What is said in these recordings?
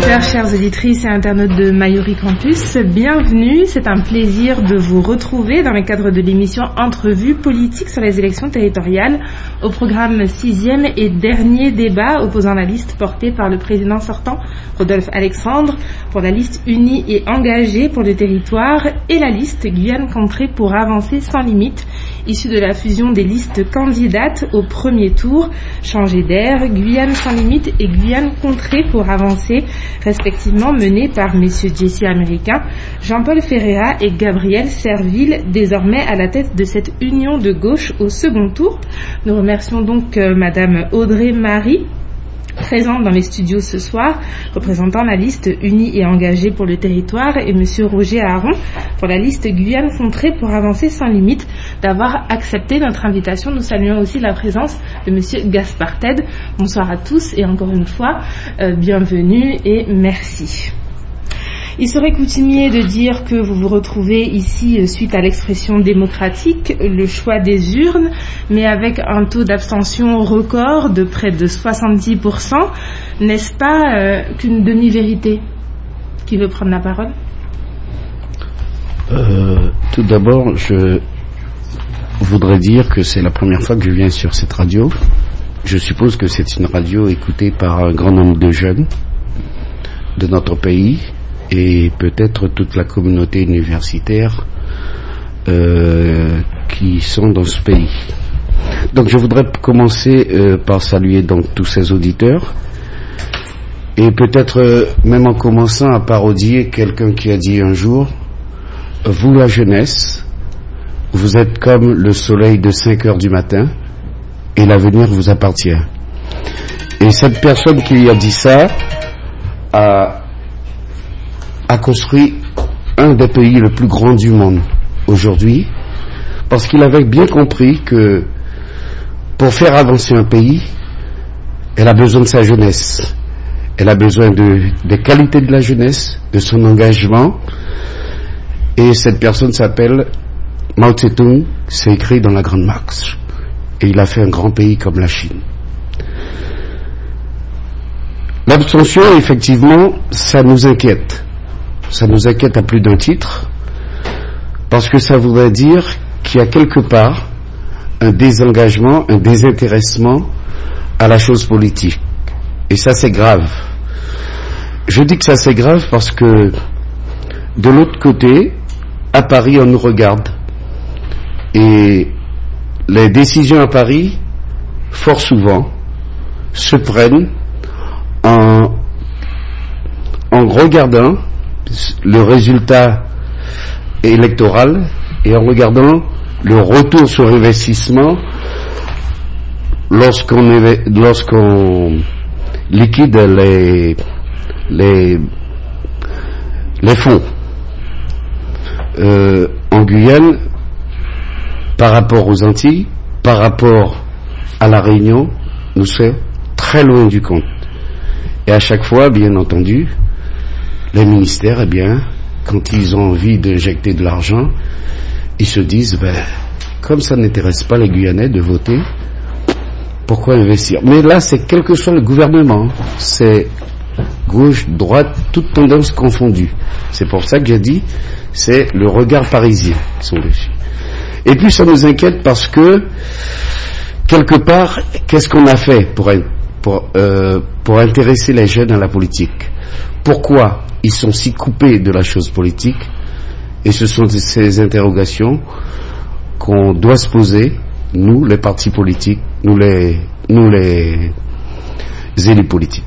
auditeurs, chères auditrices et internautes de Mayuri Campus, bienvenue. C'est un plaisir de vous retrouver dans le cadre de l'émission Entrevue politique sur les élections territoriales, au programme 6e et dernier débat opposant la liste portée par le président sortant, Rodolphe Alexandre, pour la liste unie et engagée pour le territoire et la liste Guyane Contrée pour avancer sans limite, issue de la fusion des listes candidates au premier tour, Changer d'air, Guyane sans limite et Guyane Contrée pour avancer, respectivement menées par messieurs Jesse Américain, Jean-Paul Ferreira et Gabriel Serville, désormais à la tête de cette union de gauche au second tour. Nous remercions donc madame Audrey Marie, présente dans les studios ce soir, représentant la liste unie et engagée pour le territoire, et monsieur Roger Aron pour la liste Guyane Contrée pour avancer sans limite, d'avoir accepté notre invitation. Nous saluons aussi la présence de monsieur Gaspard Ted. Bonsoir à tous et encore une fois, bienvenue et merci. Il serait coutumier de dire que vous vous retrouvez ici suite à l'expression démocratique, le choix des urnes, mais avec un taux d'abstention record de près de 70%. N'est-ce pas qu'une demi-vérité? Qui veut prendre la parole? Tout d'abord, je voudrais dire que c'est la première fois que je viens sur cette radio. Je suppose que c'est une radio écoutée par un grand nombre de jeunes de notre pays, et peut-être toute la communauté universitaire qui sont dans ce pays. Donc je voudrais commencer par saluer donc tous ces auditeurs, et peut-être même en commençant à parodier quelqu'un qui a dit un jour: vous la jeunesse, vous êtes comme le soleil de 5 heures du matin et l'avenir vous appartient. Et cette personne qui a dit ça a construit un des pays le plus grand du monde aujourd'hui, parce qu'il avait bien compris que pour faire avancer un pays, elle a besoin de sa jeunesse, elle a besoin des qualités de la jeunesse, de son engagement, et cette personne s'appelle Mao Tse-tung, c'est écrit dans la Grande Marche, et il a fait un grand pays comme la Chine. L'abstention, effectivement, ça nous inquiète. Ça nous inquiète à plus d'un titre, parce que ça voudrait dire qu'il y a quelque part un désengagement, un désintéressement à la chose politique. Et ça, c'est grave. Je dis que ça, c'est grave parce que de l'autre côté, à Paris, on nous regarde. Et les décisions à Paris, fort souvent, se prennent en regardant le résultat électoral et en regardant le retour sur investissement lorsqu'on liquide les fonds. En Guyane, par rapport aux Antilles, par rapport à la Réunion, nous sommes très loin du compte. Et à chaque fois, bien entendu, les ministères, eh bien, quand ils ont envie d'injecter de l'argent, ils se disent, comme ça n'intéresse pas les Guyanais de voter, pourquoi investir? Mais là, c'est quel que soit le gouvernement, c'est gauche, droite, toutes tendances confondues. C'est pour ça que j'ai dit, c'est le regard parisien qui sont dessus. Et puis ça nous inquiète parce que, quelque part, qu'est-ce qu'on a fait pour intéresser les jeunes à la politique? Pourquoi ils sont si coupés de la chose politique? Et ce sont ces interrogations qu'on doit se poser, nous, les partis politiques, nous les élus politiques.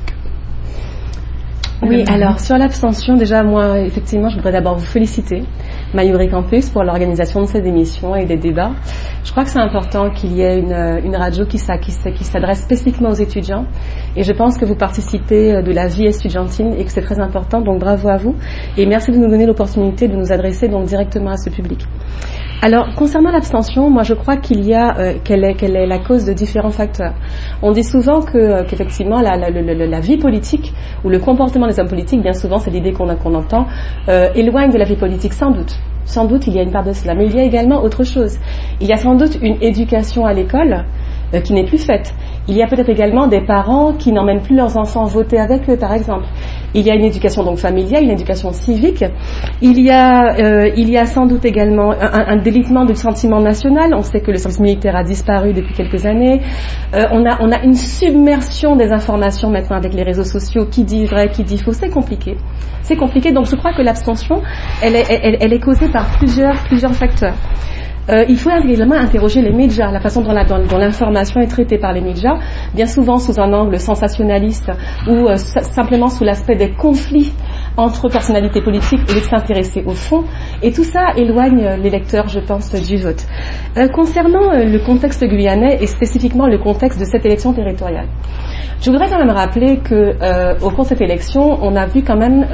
Oui, alors sur l'abstention, déjà moi, effectivement, je voudrais d'abord vous féliciter, Mayuri Campus, pour l'organisation de ces émissions et des débats. Je crois que c'est important qu'il y ait une radio qui s'adresse spécifiquement aux étudiants, et je pense que vous participez de la vie estudiantine et que c'est très important, donc bravo à vous, et merci de nous donner l'opportunité de nous adresser donc directement à ce public. Alors, concernant l'abstention, moi je crois qu'elle est la cause de différents facteurs. On dit souvent qu'effectivement la vie politique ou le comportement des hommes politiques, bien souvent c'est l'idée qu'on entend, éloigne de la vie politique, sans doute. Sans doute il y a une part de cela, mais il y a également autre chose. Il y a sans doute une éducation à l'école qui n'est plus faite. Il y a peut-être également des parents qui n'emmènent plus leurs enfants voter avec eux, par exemple. Il y a une éducation donc familiale, une éducation civique. Il y a sans doute également un délitement du sentiment national. On sait que le service militaire a disparu depuis quelques années. On a une submersion des informations maintenant avec les réseaux sociaux. Qui dit vrai, qui dit faux, c'est compliqué. C'est compliqué. Donc je crois que l'abstention, elle est causée par plusieurs facteurs. Il faut également interroger les médias, la façon dont l'information est traitée par les médias, bien souvent sous un angle sensationnaliste ou simplement sous l'aspect des conflits entre personnalités politiques et de s'intéresser au fond. Et tout ça éloigne les lecteurs, je pense, du vote. Concernant le contexte guyanais et spécifiquement le contexte de cette élection territoriale, je voudrais quand même rappeler que au cours de cette élection, on a vu quand même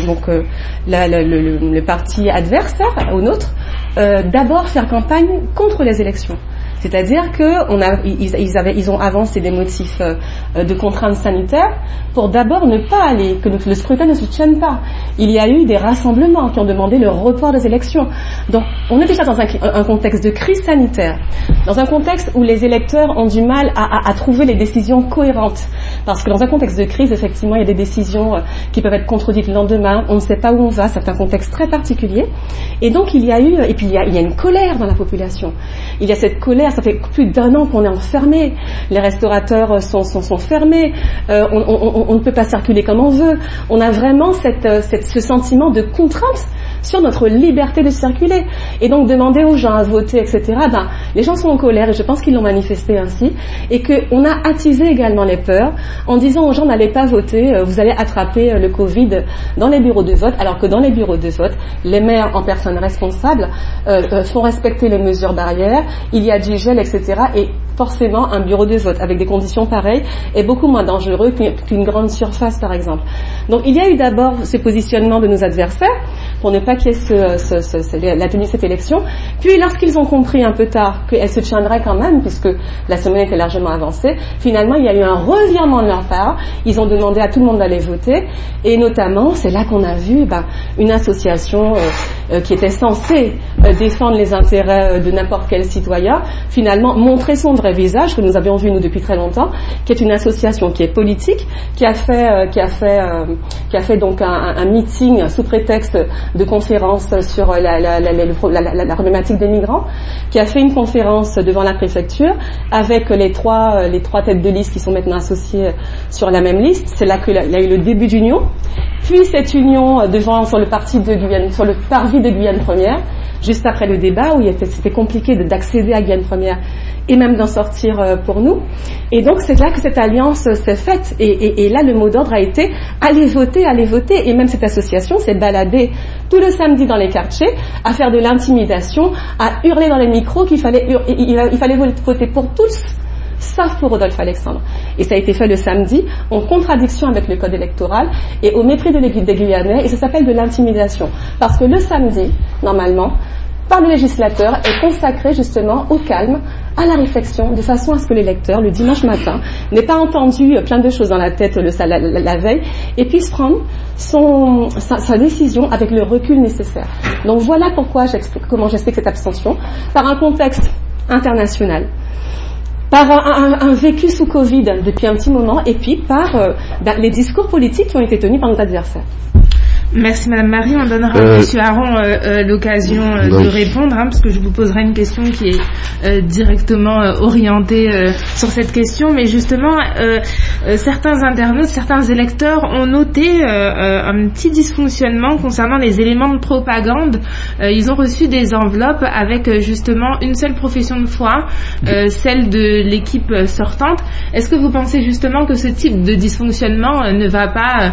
le parti adversaire au nôtre d'abord faire campagne contre les élections. C'est-à-dire qu'ils ont avancé des motifs de contraintes sanitaires pour d'abord ne pas aller, que le scrutin ne se tienne pas. Il y a eu des rassemblements qui ont demandé le report des élections. Donc on est déjà dans un contexte de crise sanitaire, dans un contexte où les électeurs ont du mal à trouver les décisions cohérentes. Parce que dans un contexte de crise, effectivement, il y a des décisions qui peuvent être contredites le lendemain, on ne sait pas où on va, c'est un contexte très particulier. Et donc il y a une colère dans la population. Il y a cette colère, ça fait plus d'1 an qu'on est enfermé, les restaurateurs sont fermés, on ne peut pas circuler comme on veut. On a vraiment ce sentiment de contrainte sur notre liberté de circuler. Et donc demander aux gens à voter, etc., les gens sont en colère et je pense qu'ils l'ont manifesté ainsi, et qu'on a attisé également les peurs en disant aux gens n'allez pas voter, vous allez attraper le Covid dans les bureaux de vote, alors que dans les bureaux de vote, les maires en personne responsable font respecter les mesures barrières, il y a du gel, etc., et forcément un bureau de vote avec des conditions pareilles est beaucoup moins dangereux qu'une grande surface par exemple. Donc il y a eu d'abord ce positionnement de nos adversaires pour ne pas qu'il y ait la tenue de cette élection, puis lorsqu'ils ont compris un peu tard qu'elle se tiendrait quand même puisque la semaine était largement avancée, finalement il y a eu un revirement de leur part, ils ont demandé à tout le monde d'aller voter, et notamment c'est là qu'on a vu une association qui était censée défendre les intérêts de n'importe quel citoyen, finalement montrer son vrai visage, que nous avions vu nous depuis très longtemps, qui est une association qui est politique, qui a fait donc un meeting sous prétexte de conférence sur la problématique des migrants, qui a fait une conférence devant la préfecture avec les trois têtes de liste qui sont maintenant associées sur la même liste. C'est là qu'il y a eu le début d'union, puis cette union sur le parvis de Guyane Première, juste après le débat où c'était compliqué d'accéder à Guyane Première et même d'en sortir pour nous. Et donc c'est là que cette alliance s'est faite, et là le mot d'ordre a été allez voter, et même cette association s'est baladée tout le samedi dans les quartiers à faire de l'intimidation, à hurler dans les micros qu'il fallait voter pour tous sauf pour Rodolphe Alexandre. Et ça a été fait le samedi en contradiction avec le code électoral et au mépris des Guyanais, et ça s'appelle de l'intimidation. Parce que le samedi, normalement, par le législateur, est consacré justement au calme, à la réflexion, de façon à ce que l'électeur, le dimanche matin, n'ait pas entendu plein de choses dans la tête la veille, et puisse prendre sa décision avec le recul nécessaire. Donc voilà comment j'explique cette abstention, par un contexte international, par un vécu sous Covid depuis un petit moment, et puis par les discours politiques qui ont été tenus par nos adversaires. Merci Madame Marie, on donnera à Monsieur Aron l'occasion de répondre, parce que je vous poserai une question qui est directement orientée sur cette question, mais justement certains internautes, certains électeurs ont noté un petit dysfonctionnement concernant les éléments de propagande. Ils ont reçu des enveloppes avec justement une seule profession de foi, celle de l'équipe sortante. Est-ce que vous pensez justement que ce type de dysfonctionnement ne va pas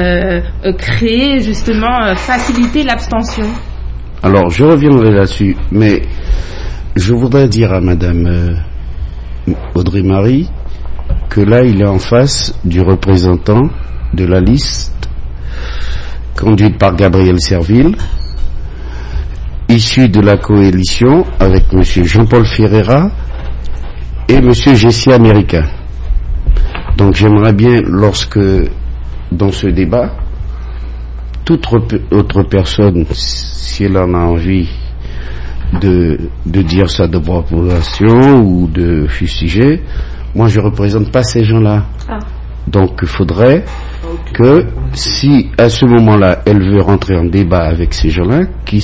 créer justement faciliter l'abstention? Alors je reviendrai là-dessus, mais je voudrais dire à Madame Audrey Marie que là il est en face du représentant de la liste conduite par Gabriel Serville, issu de la coalition avec Monsieur Jean-Paul Ferreira et Monsieur Jessie Américain. Donc j'aimerais bien, lorsque dans ce débat, toute autre personne, si elle en a envie de dire sa déproposition ou de fustiger, moi je représente pas ces gens-là. Donc il faudrait que si à ce moment-là elle veut rentrer en débat avec ces gens-là,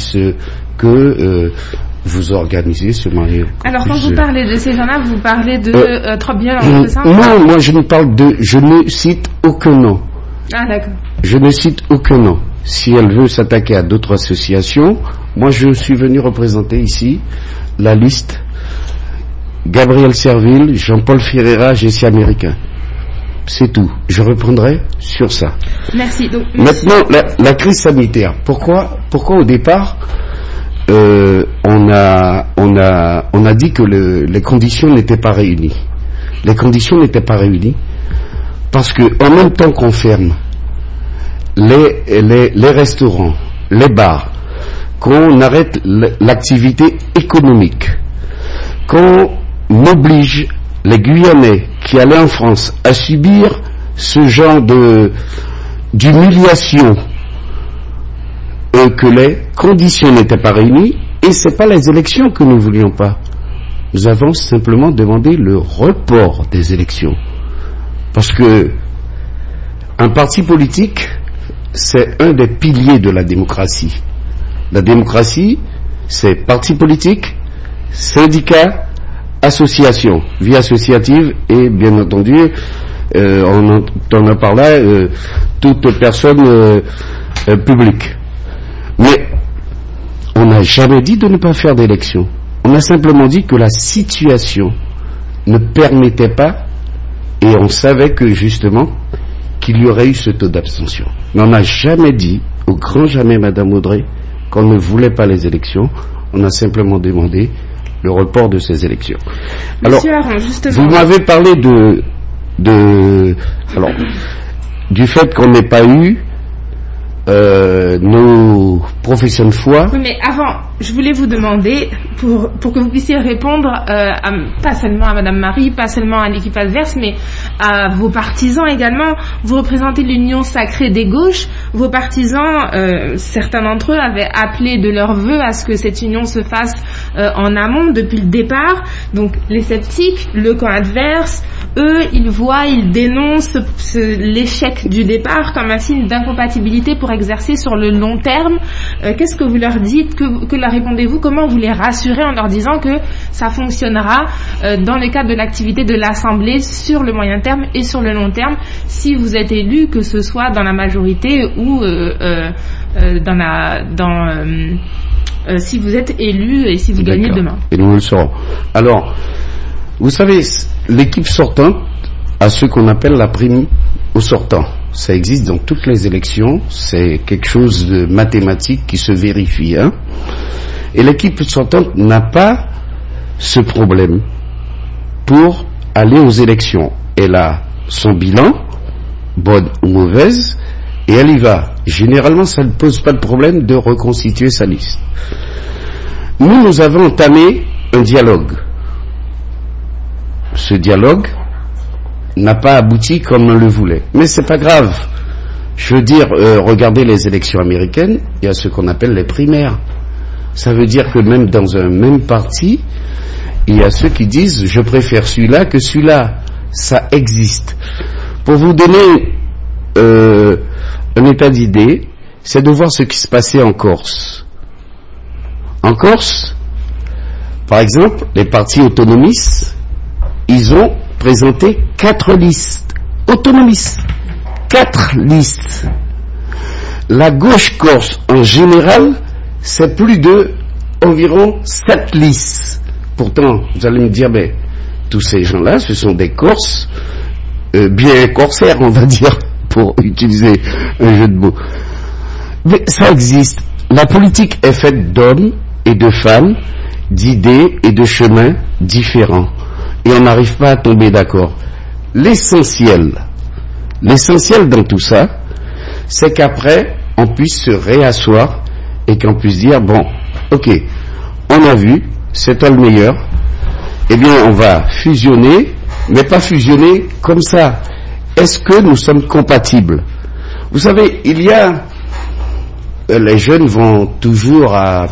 vous organisez ce mariage. Alors quand vous parlez de ces gens-là, vous parlez de trop bien, c'est ça? Non, moi je ne cite aucun nom. Ah d'accord. Je ne cite aucun nom. Si elle veut s'attaquer à d'autres associations, moi je suis venu représenter ici la liste Gabriel Serville, Jean-Paul Ferreira, GC Américain. C'est tout. Je reprendrai sur ça. Merci. Donc, maintenant, la crise sanitaire. Pourquoi au départ on a dit que les conditions n'étaient pas réunies. Les conditions n'étaient pas réunies parce que en même temps qu'on ferme les restaurants, les bars, qu'on arrête l'activité économique, qu'on oblige les Guyanais qui allaient en France à subir ce genre d'humiliation, que les conditions n'étaient pas réunies, et c'est pas les élections que nous voulions pas. Nous avons simplement demandé le report des élections. Parce que un parti politique, c'est un des piliers de la démocratie. La démocratie, c'est parti politique, syndicat, association, vie associative et bien entendu, on entend par là toute personne publique. Mais on n'a jamais dit de ne pas faire d'élection. On a simplement dit que la situation ne permettait pas, et on savait que justement qu'il y aurait eu ce taux d'abstention. Mais on n'a jamais dit, au grand jamais, Madame Audrey, qu'on ne voulait pas les élections. On a simplement demandé le report de ces élections. Alors, vous m'avez parlé du fait qu'on n'ait pas eu nos professions de foi. Oui, mais avant, je voulais vous demander, pour que vous puissiez répondre pas seulement à Madame Marie, pas seulement à l'équipe adverse, mais à vos partisans également. Vous représentez l'Union sacrée des gauches. Vos partisans, certains d'entre eux avaient appelé de leur vœu à ce que cette union se fasse en amont depuis le départ. Donc les sceptiques, le camp adverse, eux, ils dénoncent l'échec du départ comme un signe d'incompatibilité pour exercer sur le long terme. Qu'est-ce que vous leur dites? Que leur répondez-vous? Comment vous les rassurez en leur disant que ça fonctionnera dans le cadre de l'activité de l'Assemblée sur le moyen terme et sur le long terme si vous êtes élu, que ce soit dans la majorité ou si vous êtes élu et si vous gagnez demain? Et nous le saurons. Alors, vous savez, l'équipe sortante a ce qu'on appelle la prime au sortant. Ça existe dans toutes les élections, c'est quelque chose de mathématique qui se vérifie. Et l'équipe sortante n'a pas ce problème pour aller aux élections. Elle a son bilan, bonne ou mauvaise, et elle y va. Généralement, ça ne pose pas de problème de reconstituer sa liste. Nous avons entamé un dialogue. Ce dialogue n'a pas abouti comme on le voulait. Mais c'est pas grave. Je veux dire, regardez les élections américaines, il y a ce qu'on appelle les primaires. Ça veut dire que même dans un même parti, il y a ceux qui disent je préfère celui-là que celui-là. Ça existe. Pour vous donner un état d'idée, c'est de voir ce qui se passait en Corse. En Corse, par exemple, les partis autonomistes, ils ont présenté 4 listes. Autonomistes. 4 listes. La gauche corse, en général, c'est plus de environ 7 listes. Pourtant, vous allez me dire, tous ces gens-là, ce sont des Corses, bien corsaires, on va dire, pour utiliser un jeu de mots. Mais ça existe. La politique est faite d'hommes et de femmes, d'idées et de chemins différents. Et on n'arrive pas à tomber d'accord. L'essentiel dans tout ça, c'est qu'après, on puisse se réasseoir et qu'on puisse dire, ok, on a vu, c'est toi le meilleur, eh bien on va fusionner, mais pas fusionner comme ça. Est-ce que nous sommes compatibles? Vous savez, les jeunes vont toujours à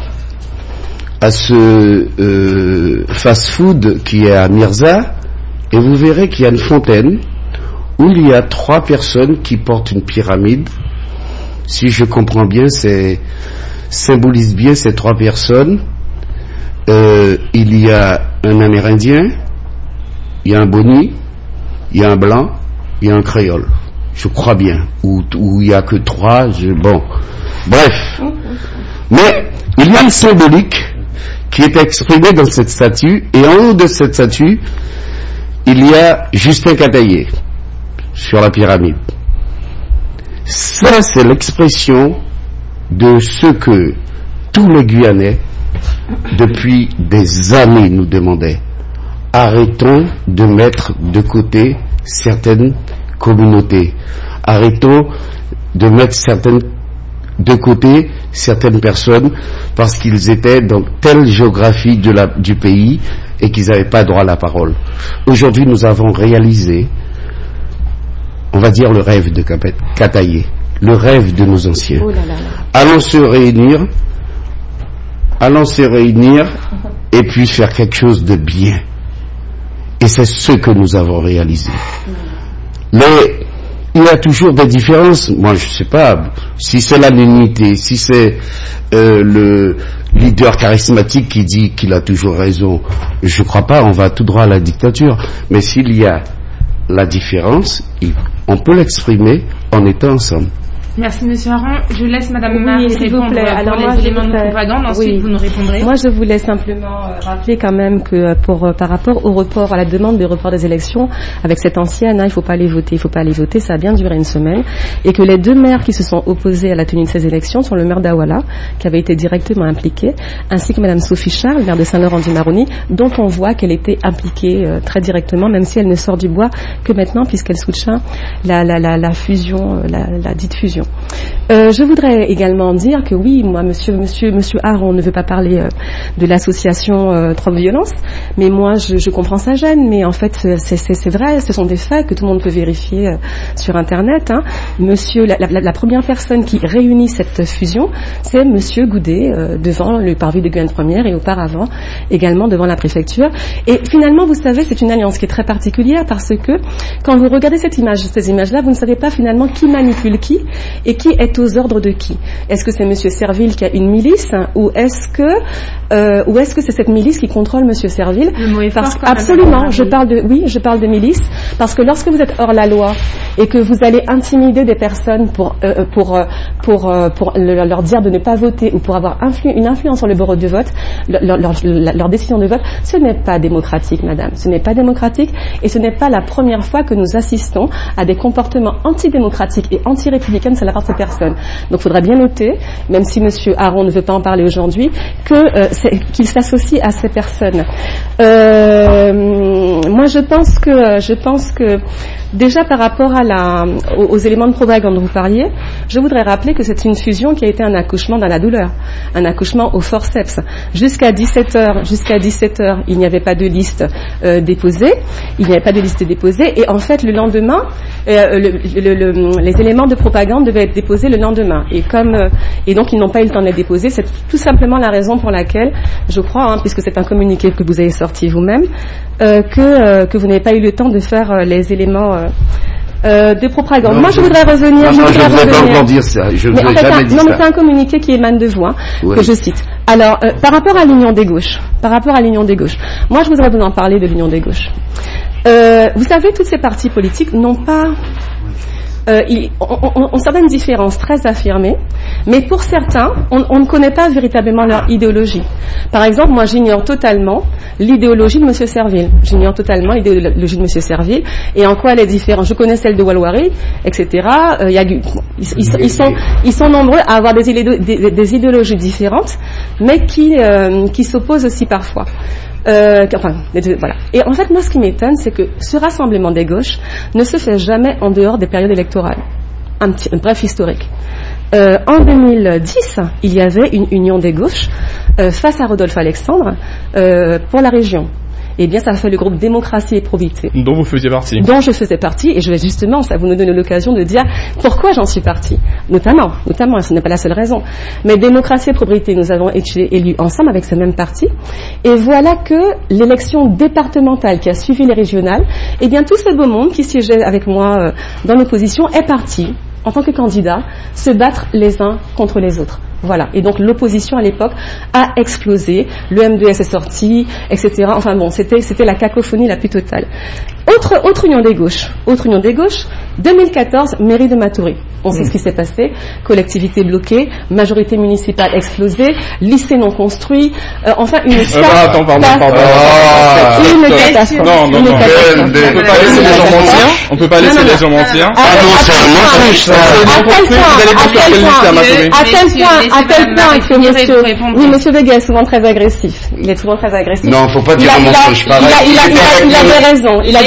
ce fast-food qui est à Mirza, et vous verrez qu'il y a une fontaine où il y a 3 personnes qui portent une pyramide. Si je comprends bien, symbolise bien ces 3 personnes. Il y a un Amérindien, il y a un Boni, il y a un Blanc, il y a un Créole. Je crois bien. Ou il n'y a que 3. Bon. Bref. Mais il y a une symbolique qui est exprimée dans cette statue, et en haut de cette statue, il y a Justin Cataillé sur la pyramide. Ça, c'est l'expression de ce que tous les Guyanais, depuis des années, nous demandaient. Arrêtons de mettre de côté certaines communautés. Arrêtons de mettre de côté certaines personnes parce qu'ils étaient dans telle géographie du pays et qu'ils n'avaient pas droit à la parole. Aujourd'hui, nous avons réalisé, on va dire, le rêve de Cataillé, le rêve de nos anciens. Oh là là là. Allons se réunir et puis faire quelque chose de bien. Et c'est ce que nous avons réalisé. Mais il y a toujours des différences. Moi, je ne sais pas si c'est l'unité, si c'est le leader charismatique qui dit qu'il a toujours raison. Je ne crois pas, on va tout droit à la dictature. Mais s'il y a la différence, on peut l'exprimer en étant ensemble. Merci Monsieur Aron. Je laisse Madame Marie répondre pour les éléments de propagande. Ensuite, vous nous répondrez. Moi, je voulais simplement rappeler quand même que par rapport au report, à la demande de report des élections, avec cette ancienne, il ne faut pas aller voter, ça a bien duré une semaine, et que les 2 maires qui se sont opposés à la tenue de ces élections sont le maire d'Awala, qui avait été directement impliqué, ainsi que Madame Sophie Charles, maire de Saint-Laurent-du-Maroni, dont on voit qu'elle était impliquée très directement, même si elle ne sort du bois que maintenant, puisqu'elle soutient la fusion, la dite fusion. Je voudrais également dire que oui, moi, Monsieur Aron ne veut pas parler de l'association Trop Violence, mais moi, je comprends sa gêne, mais en fait, c'est vrai, ce sont des faits que tout le monde peut vérifier sur Internet. La première personne qui réunit cette fusion, c'est Monsieur Goudet, devant le parvis de Guyane Première et auparavant également devant la préfecture. Et finalement, vous savez, c'est une alliance qui est très particulière parce que quand vous regardez ces images-là, vous ne savez pas finalement qui manipule qui et qui est aux ordres de qui. Est-ce que c'est Monsieur Serville qui a une milice ou est-ce que c'est cette milice qui contrôle Monsieur Serville? Absolument, je parle de milice parce que lorsque vous êtes hors la loi et que vous allez intimider des personnes pour leur dire de ne pas voter ou pour avoir une influence sur le bureau de vote, leur décision de vote, ce n'est pas démocratique, madame. Ce n'est pas démocratique et ce n'est pas la première fois que nous assistons à des comportements antidémocratiques et anti-républicains de la part de ces personnes. Donc il faudrait bien noter, même si Monsieur Aron ne veut pas en parler aujourd'hui, qu'il s'associe à ces personnes. Moi je pense que déjà par rapport aux éléments de propagande dont vous parliez, je voudrais rappeler que c'est une fusion qui a été un accouchement dans la douleur, un accouchement au forceps. Jusqu'à 17h, il n'y avait pas de liste déposée, et en fait le lendemain, les éléments de propagande devaient être déposés le lendemain. Et donc ils n'ont pas eu le temps d'être déposés. C'est tout simplement la raison pour laquelle, je crois, puisque c'est un communiqué que vous avez sorti vous-même, que vous n'avez pas eu le temps de faire les éléments de propagande. Moi, je voudrais revenir. Je ne voudrais pas encore dire ça. Je ne voudrais jamais dire ça. Non, mais c'est un communiqué qui émane de vous, que je cite. Alors, par rapport à l'Union des gauches, moi, je voudrais vous en parler de l'Union des gauches. Vous savez, toutes ces partis politiques n'ont pas ont certaines différences très affirmées, mais pour certains, on ne connaît pas véritablement leur idéologie. Par exemple, moi, j'ignore totalement l'idéologie de M. Serville. Et en quoi elle est différente. Je connais celle de Walwari, etc. Ils sont nombreux à avoir des idéologies différentes, mais qui s'opposent aussi parfois. Voilà. Et en fait, moi, ce qui m'étonne, c'est que ce rassemblement des gauches ne se fait jamais en dehors des périodes électorales. Un bref historique. En 2010, il y avait une union des gauches face à Rodolphe Alexandre pour la région. eh bien, ça a fait le groupe Démocratie et Probité. Dont vous faisiez partie. Dont je faisais partie, et je vais justement, ça vous nous donne l'occasion de dire pourquoi j'en suis partie. Notamment, ce n'est pas la seule raison. Mais Démocratie et Probité, nous avons été élus ensemble avec ce même parti, et voilà que l'élection départementale qui a suivi les régionales, eh bien, tout ce beau monde qui siégeait avec moi dans l'opposition est parti, en tant que candidat, se battre les uns contre les autres. Voilà. Et donc l'opposition à l'époque a explosé, le M2S est sorti, etc. Enfin bon, c'était la cacophonie la plus totale. Autre union des gauches, 2014, mairie de Matoury. On sait ce qui s'est passé, collectivité bloquée, majorité municipale explosée, lycée non construit, enfin une catastrophe. Une catastrophe. Non. On peut pas laisser les gens mentir. À tel point que monsieur Vega est souvent très agressif. Il est souvent très agressif. Non, faut pas dire un mensonge pareil. Il avait raison. Il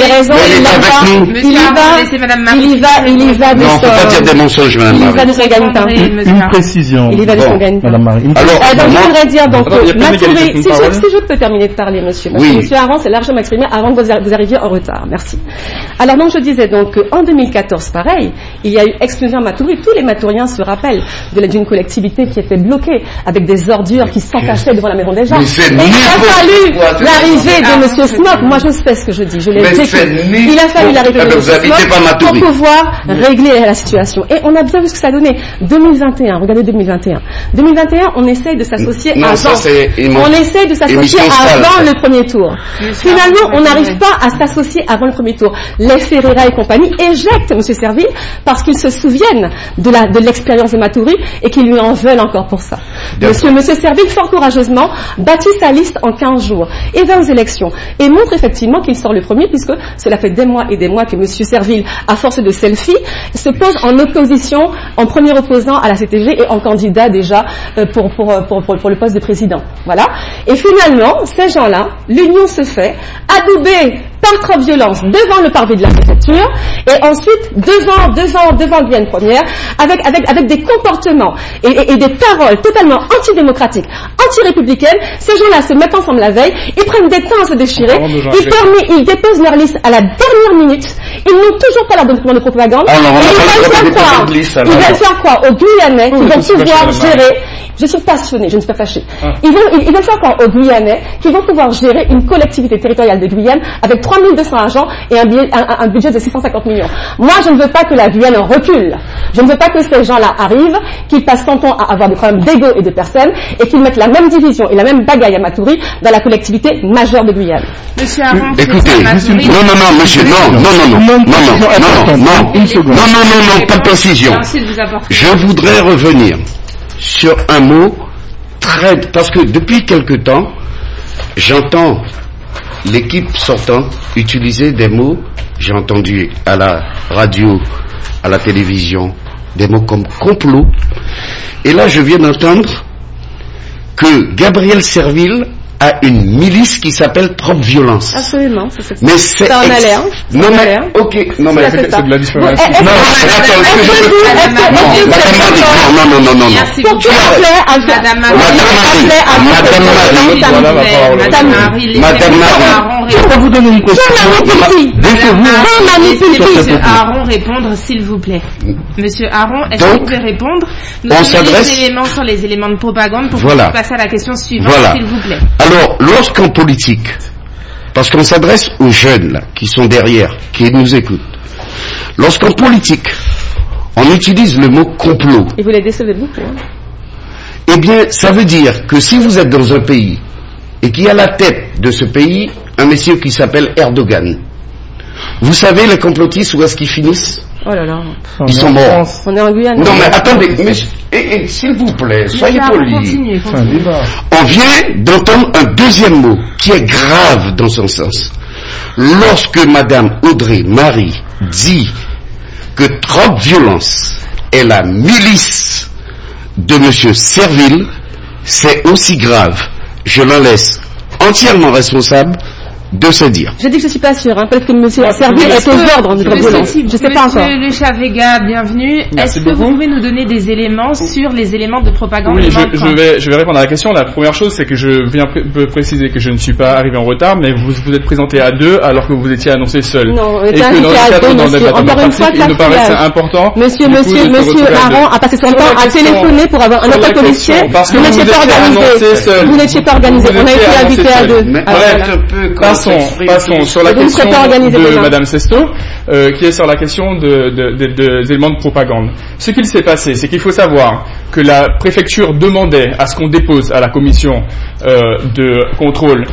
y va de non, faut pas dire des mensonges, madame Marie. Il va de son gagne-pain. Une précision. Il y va de son gagne-pain. Madame Marie. Alors, je voudrais dire, donc, Matoury, si je peux terminer de parler, monsieur. Parce que monsieur Aron s'est largement exprimé avant que vous arriviez en retard. Merci. Alors, donc, je disais donc, en 2014, pareil, il y a eu explosion à Matoury. Tous les Matouriens se rappellent d'une collectivité qui était bloquée, avec des ordures qui s'entachaient devant la maison des gens. Et il a fallu l'arrivée de monsieur Snock. Moi, je sais ce que je dis. Je l'ai vécu. Il a fallu l'arrivée de monsieur Snock pour pouvoir régler la situation. Et on a bien vu ce que ça a donné. 2021, regardez 2021. 2021, on essaye de s'associer avant. On essaye de s'associer avant le premier tour. Finalement, on n'arrive pas à s'associer avant le premier tour. Les Ferreira et compagnie éjectent M. Serville parce qu'ils se souviennent de l'expérience de Matoury et qu'ils lui en veulent encore pour ça. Monsieur Serville, fort courageusement, bâtit sa liste en 15 jours et va aux élections et montre effectivement qu'il sort le premier, puisque cela fait des mois et des mois que M. Serville, à force de selfie, se pose en opposition, en premier opposant à la CTG et en candidat déjà pour le poste de président. Voilà. Et finalement, ces gens-là, l'union se fait, adoubée par trop violence devant le parvis de la préfecture et ensuite devant Guyane Première avec des comportements et des paroles totalement antidémocratiques, anti-républicaines. Ces gens-là se mettent ensemble la veille, ils prennent des temps à se déchirer, ils déposent leur liste à la dernière minute, ils n'ont toujours pas leur document de propagande, et ils veulent faire quoi aux Guyanais qui vont pouvoir gérer. Je suis passionnée, je ne suis pas fâchée. Ils veulent faire quoi aux Guyanais qui vont pouvoir gérer une collectivité territoriale de Guyane avec 3200 agents et un budget de 650 millions. Moi, je ne veux pas que la Guyane en recule. Je ne veux pas que ces gens-là arrivent, qu'ils passent son temps à avoir des problèmes d'ego et de personnes et qu'ils mettent la même division et la même bagaille à Matoury dans la collectivité majeure de Guyane. Monsieur Aron, écoutez, non, pas de précision. Je voudrais revenir sur un mot parce que depuis quelque temps, j'entends l'équipe sortante utiliser des mots, j'ai entendu à la radio, à la télévision, des mots comme complot, et là je viens d'entendre que Gabriel Serville a une milice qui s'appelle Trop Violence. Absolument. Mais c'est en alerte. Non mais ok, non mais c'est de la diffamation. Non. Madame Marie, je peux vous donner une question. Monsieur Aron, répondre s'il vous plaît. Monsieur Aron, est-ce que vous pouvez répondre? Nous avons des éléments sur les éléments de propagande pour passer à la question suivante, s'il vous plaît. Alors, lorsqu'en politique, parce qu'on s'adresse aux jeunes là, qui sont derrière, qui nous écoutent, lorsqu'en politique, on utilise le mot complot, et vous les décevez beaucoup, hein. Eh bien, ça veut dire que si vous êtes dans un pays, et qu'il y a à la tête de ce pays un monsieur qui s'appelle Erdogan, vous savez les complotistes où est-ce qu'ils finissent? Oh là là. Ils sont morts. On est en Guyane. Non mais attendez, s'il vous plaît, soyez polis. On vient d'entendre un deuxième mot qui est grave dans son sens. Lorsque Madame Audrey Marie dit que Trop Violence est la milice de Monsieur Serville, c'est aussi grave. Je l'en laisse entièrement responsable de se dire. Je dis que je suis pas sûre, peut-être que monsieur Serville est aux ordres de violence. Je sais pas encore. Monsieur Lechavega, bienvenue. Est-ce que vous pouvez nous donner des éléments sur les éléments de propagande? Oui, je vais répondre à la question. La première chose, c'est que je viens préciser que je ne suis pas arrivé en retard, mais vous êtes présenté à 2 alors que vous étiez annoncé seul. Non, et que dans le cadre d'un débat démocratique, il nous paraissait important. Monsieur Laurent a passé son temps à téléphoner pour avoir un appel policier. Vous n'étiez pas organisé. Vous n'étiez pas organisé. On a été invité à 2. Passons sur la question de Madame Sesto, qui est sur la question des éléments de propagande. Ce qu'il s'est passé, c'est qu'il faut savoir que la préfecture demandait à ce qu'on dépose à la commission de contrôle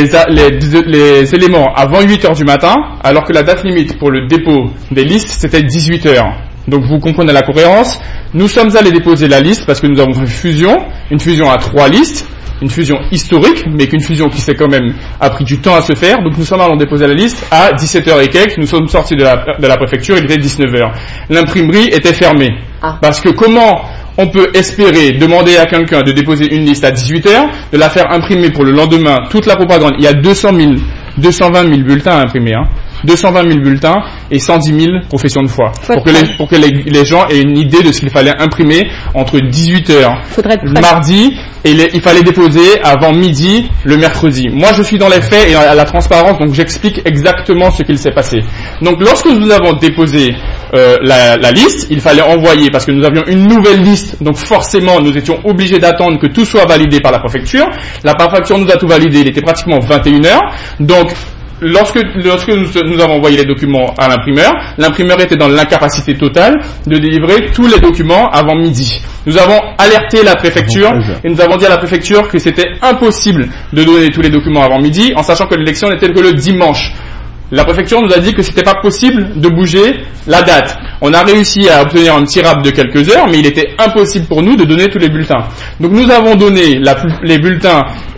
les éléments avant 8h du matin, alors que la date limite pour le dépôt des listes, c'était 18h. Donc vous comprenez la cohérence. Nous sommes allés déposer la liste parce que nous avons fait une fusion à 3 listes, une fusion historique, mais qu'une fusion qui s'est quand même a pris du temps à se faire. Donc nous sommes allés déposer la liste à 17h et quelques. Nous sommes sortis de la préfecture, il était 19h. L'imprimerie était fermée. Parce que comment on peut espérer demander à quelqu'un de déposer une liste à 18h, de la faire imprimer pour le lendemain, toute la propagande. Il y a 220 000 bulletins à imprimer, 220 000 bulletins et 110 000 professions de foi. Pour que les gens aient une idée de ce qu'il fallait imprimer entre 18h mardi et il fallait déposer avant midi le mercredi. Moi, je suis dans les faits et à la transparence, donc j'explique exactement ce qu'il s'est passé. Donc, lorsque nous avons déposé la liste, il fallait envoyer, parce que nous avions une nouvelle liste, donc forcément, nous étions obligés d'attendre que tout soit validé par la préfecture. La préfecture nous a tout validé, il était pratiquement 21h. Donc, lorsque nous avons envoyé les documents à l'imprimeur était dans l'incapacité totale de délivrer tous les documents avant midi. Nous avons alerté la préfecture et nous avons dit à la préfecture que c'était impossible de donner tous les documents avant midi, en sachant que l'élection n'était que le dimanche. La préfecture nous a dit que c'était pas possible de bouger la date. On a réussi à obtenir un petit rap de quelques heures, mais il était impossible pour nous de donner tous les bulletins. Donc nous avons donné les bulletins et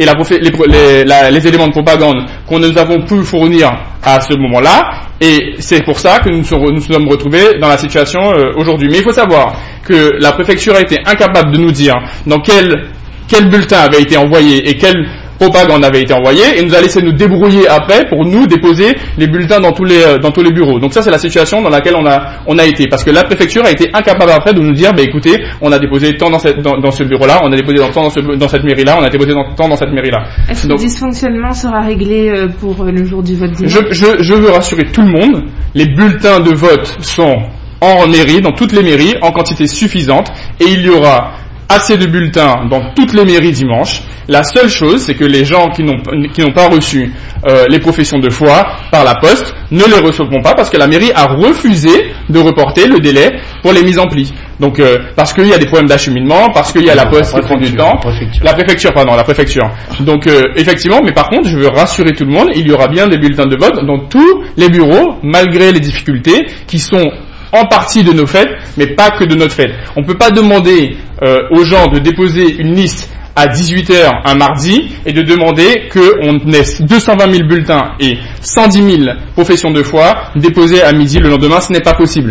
les éléments de propagande qu'on nous avons pu fournir à ce moment-là, et c'est pour ça que nous sommes retrouvés dans la situation aujourd'hui. Mais il faut savoir que la préfecture a été incapable de nous dire dans quel bulletin avait été envoyé et quelle propagande avait été envoyée, et nous a laissé nous débrouiller après pour nous déposer les bulletins dans tous les bureaux. Donc ça, c'est la situation dans laquelle on a été, parce que la préfecture a été incapable après de nous dire, écoutez, on a déposé tant dans ce bureau-là, on a déposé tant dans cette mairie-là, on a déposé tant dans cette mairie-là. Est-ce que le dysfonctionnement sera réglé pour le jour du vote dimanche? Je veux rassurer tout le monde, les bulletins de vote sont en mairie, dans toutes les mairies, en quantité suffisante, et il y aura assez de bulletins dans toutes les mairies dimanche. La seule chose, c'est que les gens qui n'ont pas reçu les professions de foi par la poste ne les recevront pas, parce que la mairie a refusé de reporter le délai pour les mises en pli. Donc parce qu'il y a des problèmes d'acheminement, parce qu'il y a la poste qui prend du temps. La préfecture. Donc effectivement, mais par contre, je veux rassurer tout le monde, il y aura bien des bulletins de vote dans tous les bureaux, malgré les difficultés qui sont en partie de nos fêtes, mais pas que de notre fête. On ne peut pas demander aux gens de déposer une liste à 18h un mardi et de demander qu'on ait 220 000 bulletins et 110 000 professions de foi déposées à midi le lendemain. Ce n'est pas possible.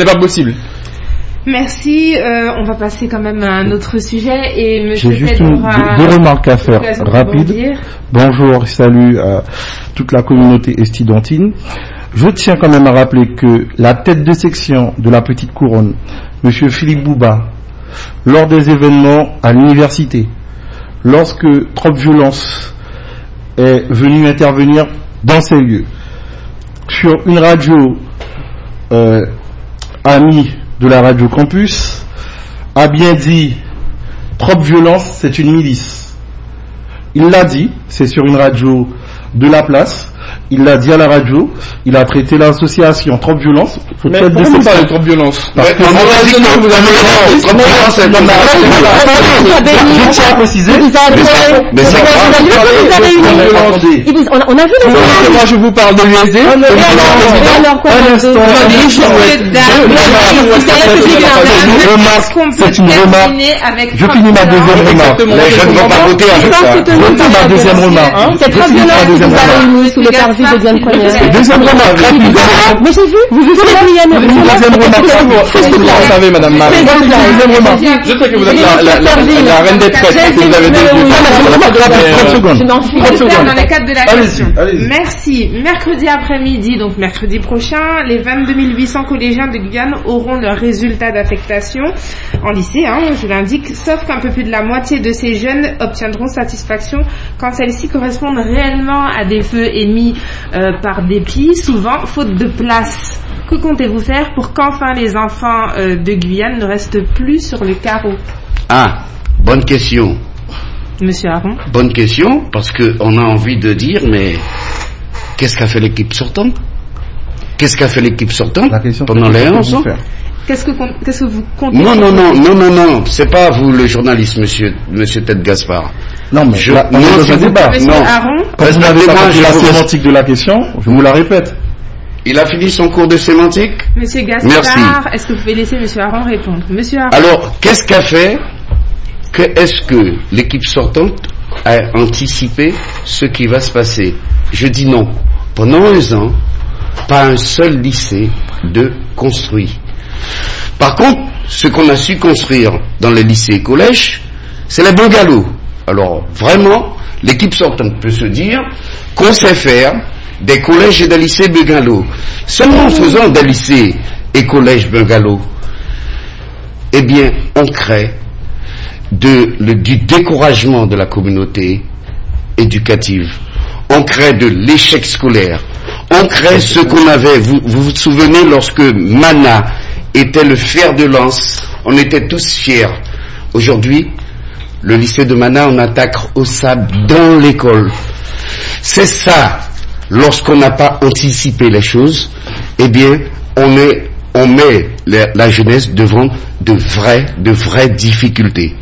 Merci. On va passer quand même à un autre sujet. Et monsieur J'ai juste deux remarques à faire rapides. Bonjour, salut à toute la communauté estudiantine. Je tiens quand même à rappeler que la tête de section de la Petite Couronne, monsieur Philippe Bouba, lors des événements à l'université, lorsque Trop Violence est venu intervenir dans ces lieux, sur une radio amie de la radio Campus, a bien dit Trop Violence, c'est une milice. Il l'a dit, c'est sur une radio de la place. Il l'a dit à la radio, il a traité l'association Trop Violence. Mais pourquoi vous parlez de Trop Violence? Parce que je tiens à préciser. On a vu les moi je vous parle de l'USD. C'est une remarque. Je finis ma deuxième remarque. Les jeunes ne vont pas voter avec ça. Je finis ma deuxième remarque. C'est Trop Violence qui vous a réunis sous le vu deuxième première. Deuxième remarque. Mais j'ai vu. Vous deuxième remarque. Qu'est-ce que vous savez, Madame Marie? Deuxième remarque. Je sais que vous êtes la reine des traites. Vous avez je m'en suis dans le cadre de la question. Merci. Mercredi après-midi, donc mercredi prochain, les 22 800 collégiens de Guyane auront leurs résultats d'affectation en lycée, je l'indique, sauf qu'un peu plus de la moitié de ces jeunes obtiendront satisfaction quand celles-ci correspondent réellement à des vœux émis par dépit, souvent faute de place. Que comptez-vous faire pour qu'enfin les enfants de Guyane ne restent plus sur le carreau? Ah, bonne question. Monsieur Aron. Bonne question, parce qu'on a envie de dire, mais qu'est-ce qu'a fait l'équipe sortante? Qu'est-ce qu'a fait l'équipe sortante pendant les 11 ans? Qu'est-ce que vous comptez? Non, c'est pas vous le journaliste, monsieur Tête Gaspard. Non, mais je débat. Monsieur Aron. Quand vous n'avez pas compris la sémantique de la question, je vous la répète. Il a fini son cours de sémantique? Monsieur Gaspard, merci. Est-ce que vous pouvez laisser monsieur Aron répondre? Monsieur Aron. Alors, qu'est-ce qu'a fait? Est-ce que l'équipe sortante a anticipé ce qui va se passer? Je dis non. Pendant 11 ans, pas un seul lycée de construit. Par contre, ce qu'on a su construire dans les lycées et collèges, c'est les bungalows. Alors, vraiment, l'équipe sortante peut se dire qu'on sait faire des collèges et des lycées bungalows. Seulement en faisant des lycées et collèges bungalows, eh bien, on crée du découragement de la communauté éducative. On crée de l'échec scolaire. On crée ce qu'on avait. Vous vous souvenez lorsque Mana était le fer de lance, on était tous fiers. Aujourd'hui, le lycée de Mana, on attaque au sable dans l'école. C'est ça. Lorsqu'on n'a pas anticipé les choses, eh bien, on met la jeunesse devant de vraies difficultés.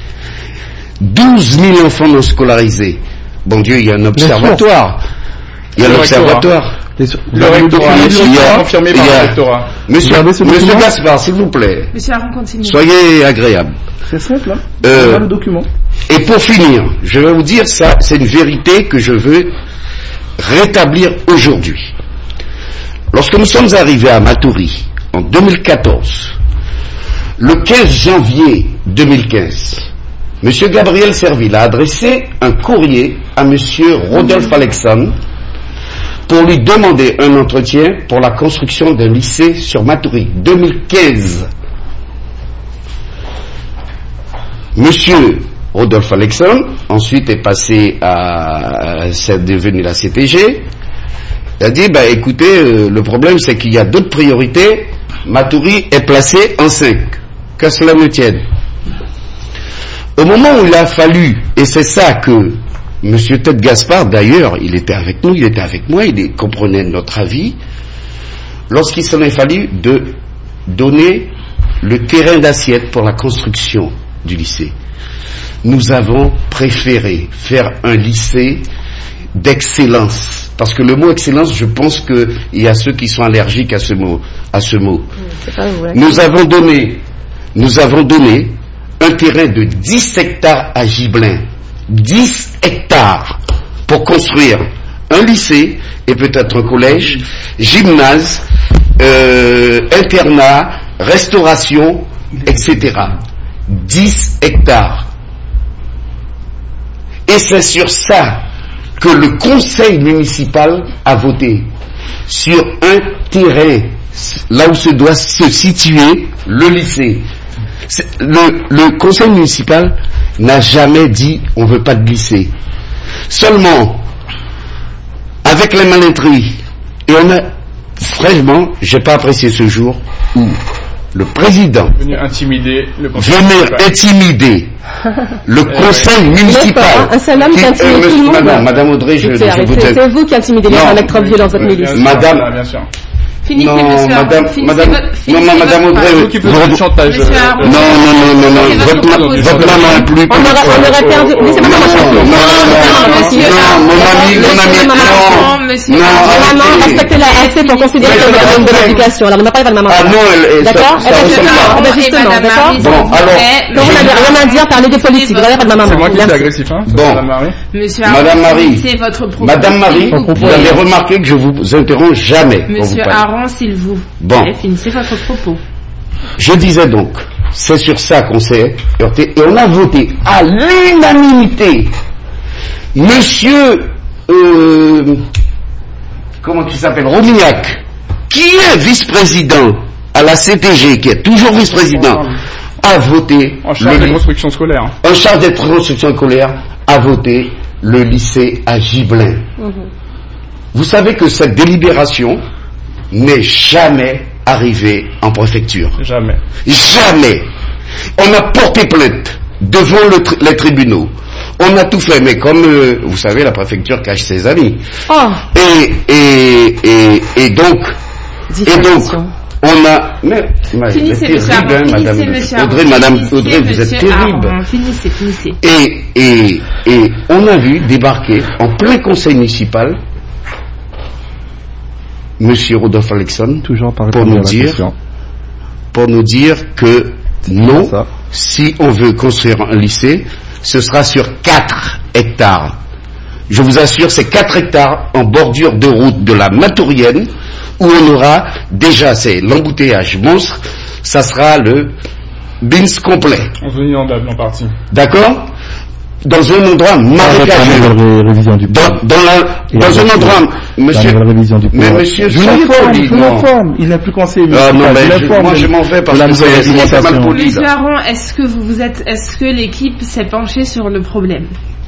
12 000 enfants non scolarisés. Bon Dieu, il y a un observatoire. Il y a l'observatoire. Le rectorat, confirmé par le rectorat. Monsieur Gaspard, s'il vous plaît. Monsieur Aron, continue. Soyez agréable. C'est simple, le document. Et pour finir, je vais vous dire ça, c'est une vérité que je veux rétablir aujourd'hui. Lorsque nous sommes arrivés à Matoury, en 2014, le 15 janvier 2015, M. Gabriel Serville a adressé un courrier à M. Rodolphe Alexandre pour lui demander un entretien pour la construction d'un lycée sur Matoury, 2015. Monsieur Rodolphe Alexandre, ensuite est passé c'est devenu la CPG, il a dit, écoutez, le problème c'est qu'il y a d'autres priorités, Matoury est placé en 5, que cela me tienne. Au moment où il a fallu, et c'est ça que M. Tête Gaspard, d'ailleurs, il était avec nous, il était avec moi, il comprenait notre avis, lorsqu'il s'en est fallu de donner le terrain d'assiette pour la construction du lycée, nous avons préféré faire un lycée d'excellence. Parce que le mot excellence, je pense qu'il y a ceux qui sont allergiques à ce mot. Nous avons donné un terrain de 10 hectares à Gibelin. 10 hectares pour construire un lycée et peut-être un collège, gymnase, internat, restauration, etc. 10 hectares. Et c'est sur ça que le conseil municipal a voté. Sur un terrain, là où se doit se situer le lycée. Le conseil municipal n'a jamais dit on ne veut pas de lycée. Seulement, avec les malinteries, et on a, franchement, j'ai pas apprécié ce jour où le président venir intimider le conseil municipal. Un seul homme qui intimide tout le monde. Madame Audrey, c'est vous qui intimidez les gens avec trop de violence, votre milice. Madame, bien sûr. Finissez, non, monsieur madame, Aron, madame Audrey, vous qui faisiez du chantage. non, votre main non plus. On aurait perdu. Laissez-moi maman, respectez la RC pour considérer que c'est une bonne éducation. Alors, on n'a pas de maman. Ah non, d'accord? Justement, d'accord? Bon, alors. Quand vous n'avez rien à dire, parlez de politique. Vous n'avez pas de maman. C'est moi qui suis agressif, hein? Bon. Madame Marie. C'est votre propos. Madame Marie, vous avez remarqué que je vous interromps jamais. Monsieur Aron, s'il vous plaît, finissez votre propos. Je disais donc, c'est sur ça qu'on s'est heurté et on a voté à l'unanimité. Monsieur, comment il s'appelle, Romignac, qui est vice-président à la CTG, qui est toujours vice-président, a voté. En charge des constructions scolaires. En charge des constructions scolaires, a voté le lycée à Gibelin. Vous savez que cette délibération n'est jamais arrivée en préfecture. Jamais. Jamais. On a porté plainte devant les tribunaux. On a tout fait, mais comme vous savez, la préfecture cache ses amis. Oh. Et donc, on a. Mais finissez, terrible, hein, madame Audrey, madame Audrey, vous êtes terrible. Finissez. Et on a vu débarquer en plein conseil municipal Monsieur Rodolphe Alexandre, toujours pour nous dire que non, si on veut construire un lycée, ce sera sur 4 hectares. Je vous assure, c'est 4 hectares en bordure de route de la Matourienne, où on aura déjà, c'est l'embouteillage monstre, ça sera le BINS complet. On se inondable en partie. D'accord? Dans un endroit marécageux. Dans un endroit, monsieur. Mais monsieur, je l'informe. Il n'est plus conseiller. Ah non, mais moi je m'en vais parce que c'est mal poli. Monsieur Aron, est-ce que l'équipe s'est penchée sur le problème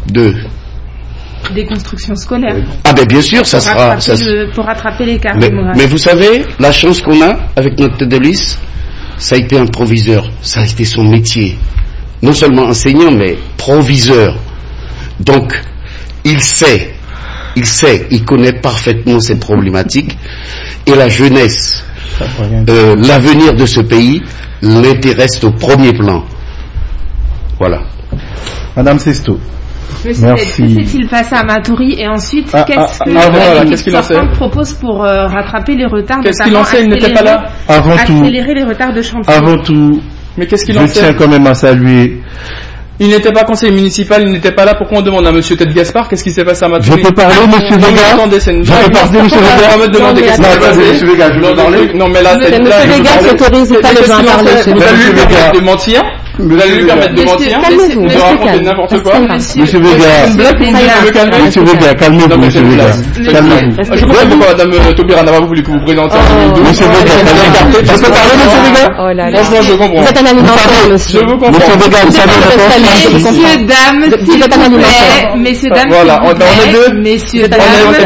des constructions scolaires? Ah ben bien sûr, ça sera pour rattraper l'écart démographique. Mais vous savez, la chance qu'on a avec notre tête de liste, ça a été un proviseur, ça a été son métier. Non seulement enseignant, mais proviseur. Donc, il connaît parfaitement ces problématiques, et la jeunesse, l'avenir de ce pays, l'intéresse au premier plan. Voilà. Madame Sesto. Merci. Que s'est-il passé à Matoury et ensuite qu'est-ce qu'il propose pour rattraper les retards? Qu'est-ce qu'il enseigne? Il n'était pas là. Accélérer les retards de chantier. Avant tout. Mais qu'est-ce qu'il enseigne? Je tiens quand même à saluer. Il n'était pas conseiller municipal, il n'était pas là. Pourquoi on demande à monsieur Tête Gaspard qu'est-ce qui s'est passé à Matoury? Je peux parler, monsieur Vega? Je peux parler, monsieur Vega? On va me demander qu'est-ce qui s'est passé. Monsieur Vega, je peux parler? Non, mais là, monsieur Vega s'autorise pas les gens à parler. Vous allez lui permettre de mentir? Vous allez lui permettre de mentir? De raconter n'importe quoi? Monsieur Vega, monsieur Vega, calmez-vous, monsieur Vega. Calmez-vous. Je comprends pourquoi madame Taubira n'a pas voulu que vous présentiez en 2012. Monsieur Vega, je peux parler, monsieur Vega? Oh là là. Franchement, je comprends. Vous êtes un animateur, monsieur. Je vous comprends. Monsieur Vega, vous savez messieurs, dames, s'il vous plaît, messieurs, dames, voilà, on est deux. Messieurs, dames,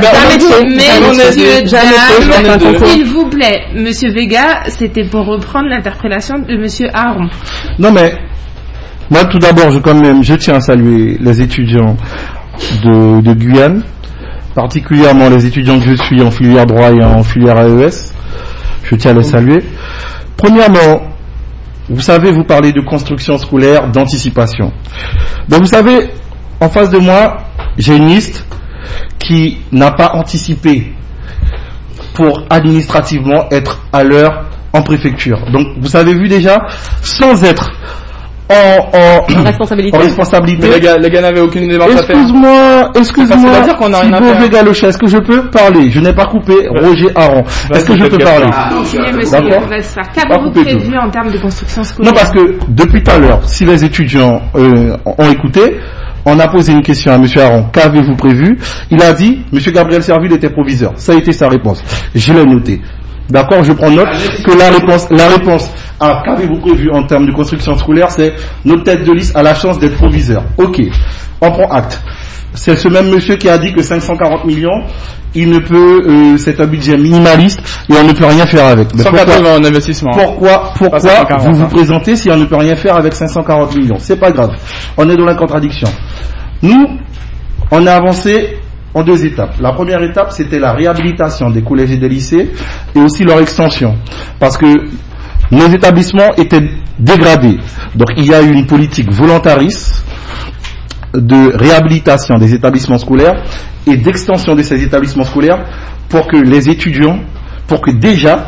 s'il vous plaît, monsieur Vega, c'était pour reprendre l'interpellation de monsieur Aron. Non mais, moi tout d'abord, je tiens à saluer les étudiants de Guyane, particulièrement les étudiants que je suis en filière droit et en filière AES. Je tiens à les saluer. Premièrement, vous savez, vous parlez de construction scolaire, d'anticipation. Donc vous savez, en face de moi, j'ai une liste qui n'a pas anticipé pour administrativement être à l'heure en préfecture. Donc vous avez vu déjà, sans être en responsabilité. Mais les gars n'avaient aucune démarche à faire. Excuse-moi, dire qu'on a rien à faire. Vega Locha, est-ce que je peux parler? Je n'ai pas coupé Roger Aron. Est-ce que je peux parler? Qu'avez-vous prévu en termes de construction scolaire? Non, parce que depuis tout à l'heure, si les étudiants ont écouté, on a posé une question à M. Aron. Qu'avez-vous prévu? Il a dit, M. Gabriel Serville était proviseur. Ça a été sa réponse. Je l'ai noté. D'accord, je prends note que la réponse à qu'avez-vous prévu en termes de construction scolaire, c'est notre tête de liste a la chance d'être proviseur. Ok, on prend acte. C'est ce même monsieur qui a dit que 540 millions, il ne peut, c'est un budget minimaliste et on ne peut rien faire avec. 180 en investissement. Pourquoi vous vous présentez si on ne peut rien faire avec 540 millions? C'est pas grave. On est dans la contradiction. Nous, on a avancé en 2 étapes. La première étape, c'était la réhabilitation des collèges et des lycées et aussi leur extension. Parce que nos établissements étaient dégradés. Donc il y a eu une politique volontariste de réhabilitation des établissements scolaires et d'extension de ces établissements scolaires pour que les étudiants, pour que déjà,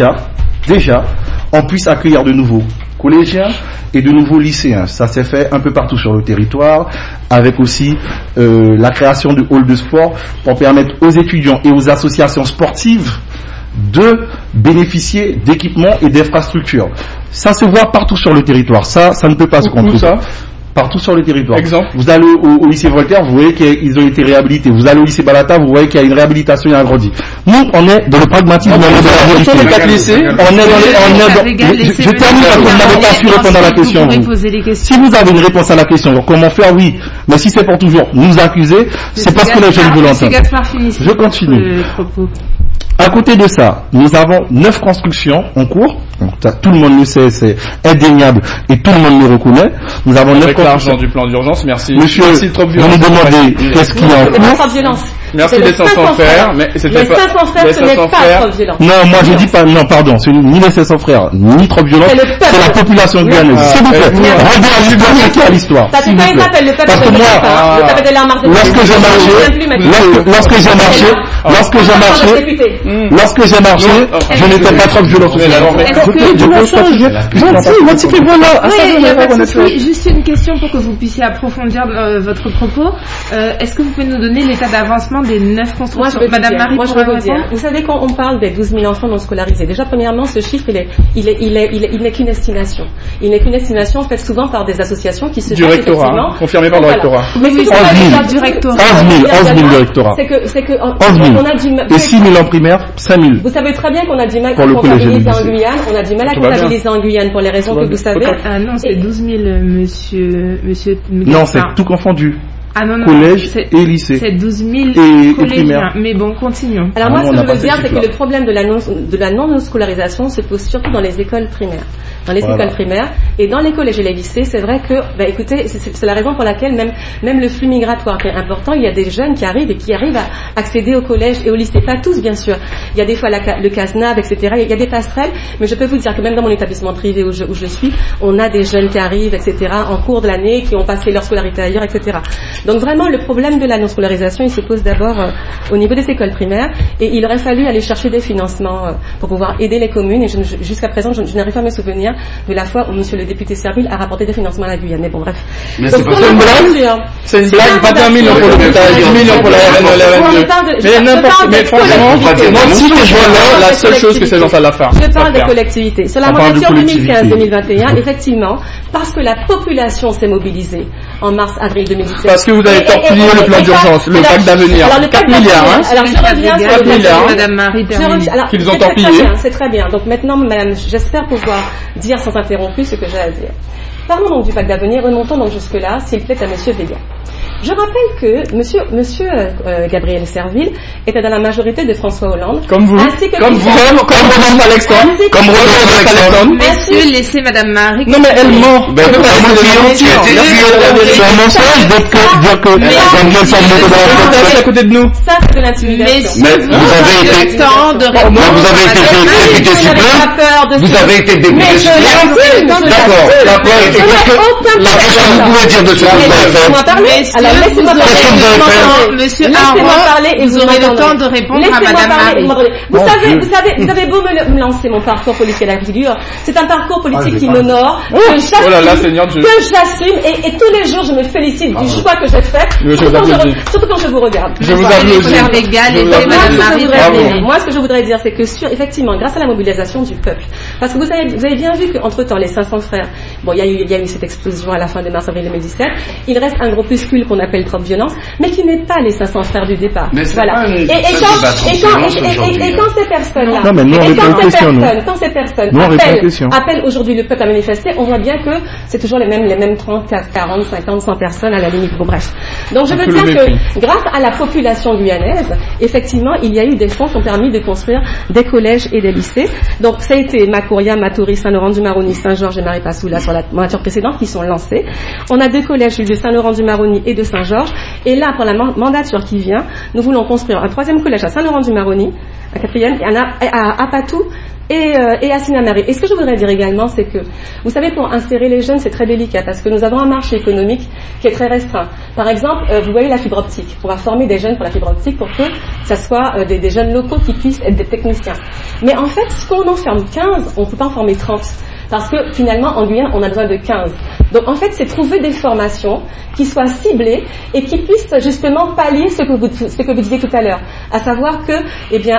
on puisse accueillir de nouveaux collégiens et de nouveaux lycéens. Ça s'est fait un peu partout sur le territoire, avec aussi la création de halls de sport pour permettre aux étudiants et aux associations sportives de bénéficier d'équipements et d'infrastructures. Ça se voit partout sur le territoire. Ça ne peut pas se contrôler. Partout sur le territoire. Exemple. Vous allez au lycée Voltaire, vous voyez qu'ils ont été réhabilités. Vous allez au lycée Balata, vous voyez qu'il y a une réhabilitation et un agrandi. Nous, on est dans le pragmatisme, on est dans la vérité. Je termine parce que vous n'avez pas su répondre à la question. Si vous avez une réponse à la question, comment faire, oui. Mais si c'est pour toujours nous accuser, c'est parce que les jeunes veulent entendre. Je continue. À côté de ça, nous avons 9 constructions en cours. Donc, tout le monde le sait, c'est indéniable et tout le monde le reconnaît. Nous avons 9 constructions. L'argent du plan d'urgence, merci. Monsieur, vous nous demandez qu'est-ce qu'il y a en cours. Merci les 500 frères, mais c'était pas... Les 500 frères, ce n'est pas trop violent. Non, moi je dis pas, non, pardon, c'est ni les 500 frères, ni trop violent, c'est la population guyanaise. S'il vous plaît, regardez à l'histoire. Ça fait pas une appel, le peuple parce que moi, le peuple de l'arme lorsque j'ai marché, je n'étais pas trop violent. Juste une question pour que vous puissiez approfondir votre propos. Est-ce que vous pouvez nous donner l'état d'avancement des 9 constructions? Madame Marie, moi je veux vous dire. Vous savez, quand on parle des 12 000 enfants non scolarisés, déjà premièrement, ce chiffre, il n'est qu'une estimation. Il n'est qu'une estimation faite souvent par des associations qui se du rectorat, confirmé par le rectorat. Mais 11 000 du rectorat. C'est que 11 000. On a du mal. Et 6 000 en primaire, 5 000. Vous savez très bien qu'on a du mal à comptabiliser en Guyane. On a du mal à comptabiliser en Guyane pour les raisons que vous savez. Ah non, c'est 12 000, monsieur. Non, c'est tout confondu. Ah non, collège et lycée. C'est 12 000 et collégiens. Mais bon, continuons. Alors moi, ce que je veux dire, c'est que le problème de la non-scolarisation se pose surtout dans les écoles primaires. Dans les écoles primaires et dans les collèges et les lycées, c'est vrai que, écoutez, c'est la raison pour laquelle même le flux migratoire qui est important, il y a des jeunes qui arrivent à accéder au collège et au lycée. Pas tous, bien sûr. Il y a des fois le CASNAV, etc. Il y a des passerelles, mais je peux vous dire que même dans mon établissement privé où je suis, on a des jeunes qui arrivent, etc. en cours de l'année, qui ont passé leur scolarité ailleurs, etc. Donc vraiment, le problème de la non-scolarisation, il se pose d'abord au niveau des écoles primaires et il aurait fallu aller chercher des financements pour pouvoir aider les communes. Et jusqu'à présent, je n'arrive pas à me souvenir de la fois où monsieur le député Serville a rapporté des financements à la Guyane. Mais bon, bref. Mais c'est pas une blague. C'est une blague, pas 20 millions pour l'hôpital, 10 millions pour la RN2. Mais franchement, moi aussi, je vois la seule chose que ces gens à la fin. Je parle des collectivités. Sur la mandature 2015-2021, effectivement, parce que la population s'est mobilisée en mars-avril 2017. Parce que vous avez torpillé le plan d'urgence, le pacte d'avenir. 4 milliards, hein. Alors, je reviens sur le milliards, Madame Marie, qu'ils ont torpillé. C'est très bien. Donc maintenant, madame, j'espère pouvoir dire sans interrompre ce que j'ai à dire. Parlons donc du pacte d'avenir, remontons donc jusque-là, s'il plaît à monsieur Vega. Je rappelle que monsieur Gabriel Serville était dans la majorité de François Hollande. Comme vous. Comme Roland Alexandre. Comme Roland Alexandre. Monsieur, laissez Madame Marie. Non, mais elle ment. C'est un mensonge dire que Gabriel Serville est à côté de nous. Ça, c'est de l'intimidation. Mais vous avez été temps de répondre. Député suppléant. Vous avez été député suppléant. D'accord. Et qu'est-ce que vous pouvez dire de ce que vous avez fait? Laissez-moi parler. Monsieur Aron, vous aurez le temps de répondre à Madame Marie. Vous avez beau me lancer mon parcours politique à la figure, c'est un parcours politique qui m'honore, que j'assume et tous les jours je me félicite du choix que j'ai fait, surtout quand je vous regarde. Je vous applaudis. Moi, ce que je voudrais dire, c'est que effectivement, grâce à la mobilisation du peuple, parce que vous avez bien vu qu'entre temps, les 500 frères, bon, il y a eu cette explosion à la fin de mars-avril 2017, il reste un groupuscule qu'on appelle Trop Violence, mais qui n'est pas les 500 frères du départ. Voilà. Et quand ces personnes-là, quand ces personnes appellent aujourd'hui le peuple à manifester, on voit bien que c'est toujours les mêmes 30, 40, 50, 100 personnes à la limite. Bon, bref. Donc je veux dire que grâce à la population guyanaise, effectivement, il y a eu des fonds qui ont permis de construire des collèges et des lycées. Donc ça a été Macouria, Matoury, Saint-Laurent-du-Maroni, Saint-Georges et Marie-Passoula sur la mandature précédente qui sont lancés. On a 2 collèges de Saint-Laurent-du-Maroni et de Saint-Georges. Et là, pour la mandature qui vient, nous voulons construire un 3e collège à Saint-Laurent-du-Maroni, un 4e, à Patou et à Sinnamary. Et ce que je voudrais dire également, c'est que, vous savez, pour insérer les jeunes, c'est très délicat parce que nous avons un marché économique qui est très restreint. Par exemple, vous voyez la fibre optique. On va former des jeunes pour la fibre optique pour que ça soit des jeunes locaux qui puissent être des techniciens. Mais en fait, si on en ferme 15, on ne peut pas en former 30. Parce que finalement, en Guyane, on a besoin de 15. Donc en fait, c'est trouver des formations qui soient ciblées et qui puissent justement pallier ce que vous disiez tout à l'heure. À savoir que, eh bien,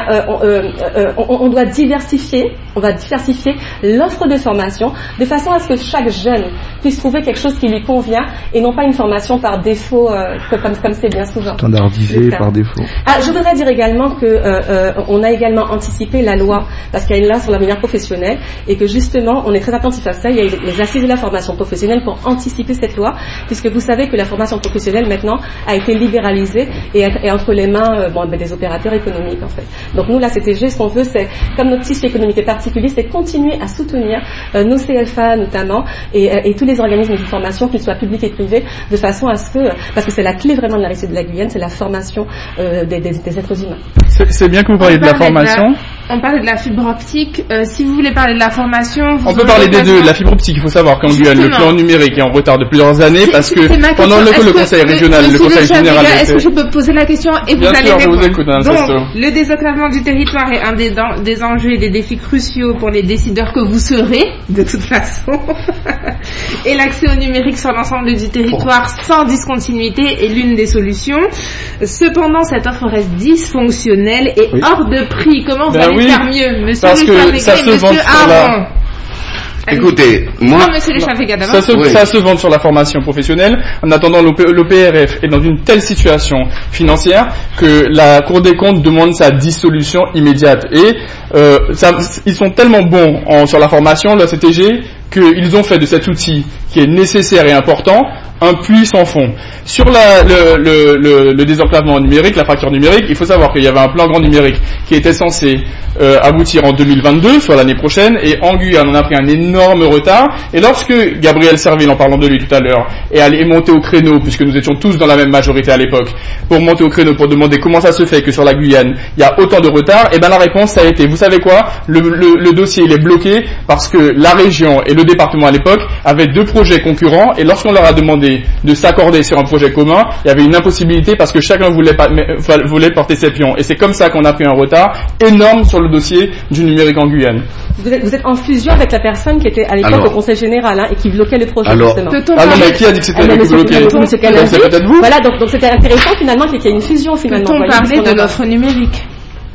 on doit diversifier l'offre de formation de façon à ce que chaque jeune puisse trouver quelque chose qui lui convient et non pas une formation par défaut, comme c'est bien souvent. Standardisé par défaut. Je voudrais dire également que on a également anticipé la loi, parce qu'il y a une loi sur la manière professionnelle et que justement, on est très attentif à ça. Il y a les assises de la formation professionnelle pour anticiper cette loi, puisque vous savez que la formation professionnelle maintenant a été libéralisée et est entre les mains des opérateurs économiques en fait. Donc nous, la CTG, ce qu'on veut, c'est, comme notre tissu économique est particulier, c'est continuer à soutenir nos CFA notamment et tous les organismes de formation, qu'ils soient publics et privés, de façon à ce que, parce que c'est la clé vraiment de la réussite de la Guyane, c'est la formation des êtres humains. C'est bien que vous parliez de la formation. On parle de la fibre optique. Si vous voulez parler de la formation, on peut parler des deux. La fibre optique, il faut savoir qu'en Guyane, le plan numérique est en retard de plusieurs années parce que pendant le conseil régional, le conseil général. Est-ce que je peux poser la question et vous allez répondre? Vous écoute, donc, le désenclavement du territoire est un des enjeux et des défis cruciaux pour les décideurs que vous serez, de toute façon. Et l'accès au numérique sur l'ensemble du territoire sans discontinuité est l'une des solutions. Cependant, cette offre reste dysfonctionnelle et hors de prix. Comment vous allez faire mieux, monsieur le Chavega et monsieur Aron? Écoutez, moi, ça se vend sur la formation professionnelle. En attendant, l'OPRF est dans une telle situation financière que la Cour des comptes demande sa dissolution immédiate. Et ils sont tellement bons sur la formation, la CTG, qu'ils ont fait de cet outil qui est nécessaire et important un puits sans fond. Sur le désenclavement numérique, la fracture numérique, il faut savoir qu'il y avait un plan grand numérique qui était censé aboutir en 2022, soit l'année prochaine, et en Guyane, on a pris un énorme retard. Et lorsque Gabriel Serville, en parlant de lui tout à l'heure, est monté au créneau, puisque nous étions tous dans la même majorité à l'époque, pour monter au créneau, pour demander comment ça se fait que sur la Guyane, il y a autant de retard, et ben la réponse, ça a été, vous savez quoi, le dossier, il est bloqué parce que la région et le département à l'époque avaient 2 projets concurrents, et lorsqu'on leur a demandé de s'accorder sur un projet commun, il y avait une impossibilité parce que chacun voulait porter ses pions. Et c'est comme ça qu'on a pris un retard énorme sur le dossier du numérique en Guyane. Vous êtes en fusion avec la personne qui était à l'époque au Conseil général et qui bloquait le projet justement. Mais qui a dit que c'était lui qui bloquait? C'est peut-être vous. Voilà, donc c'était intéressant finalement qu'il y ait une fusion finalement. Peut-on parler de l'offre numérique?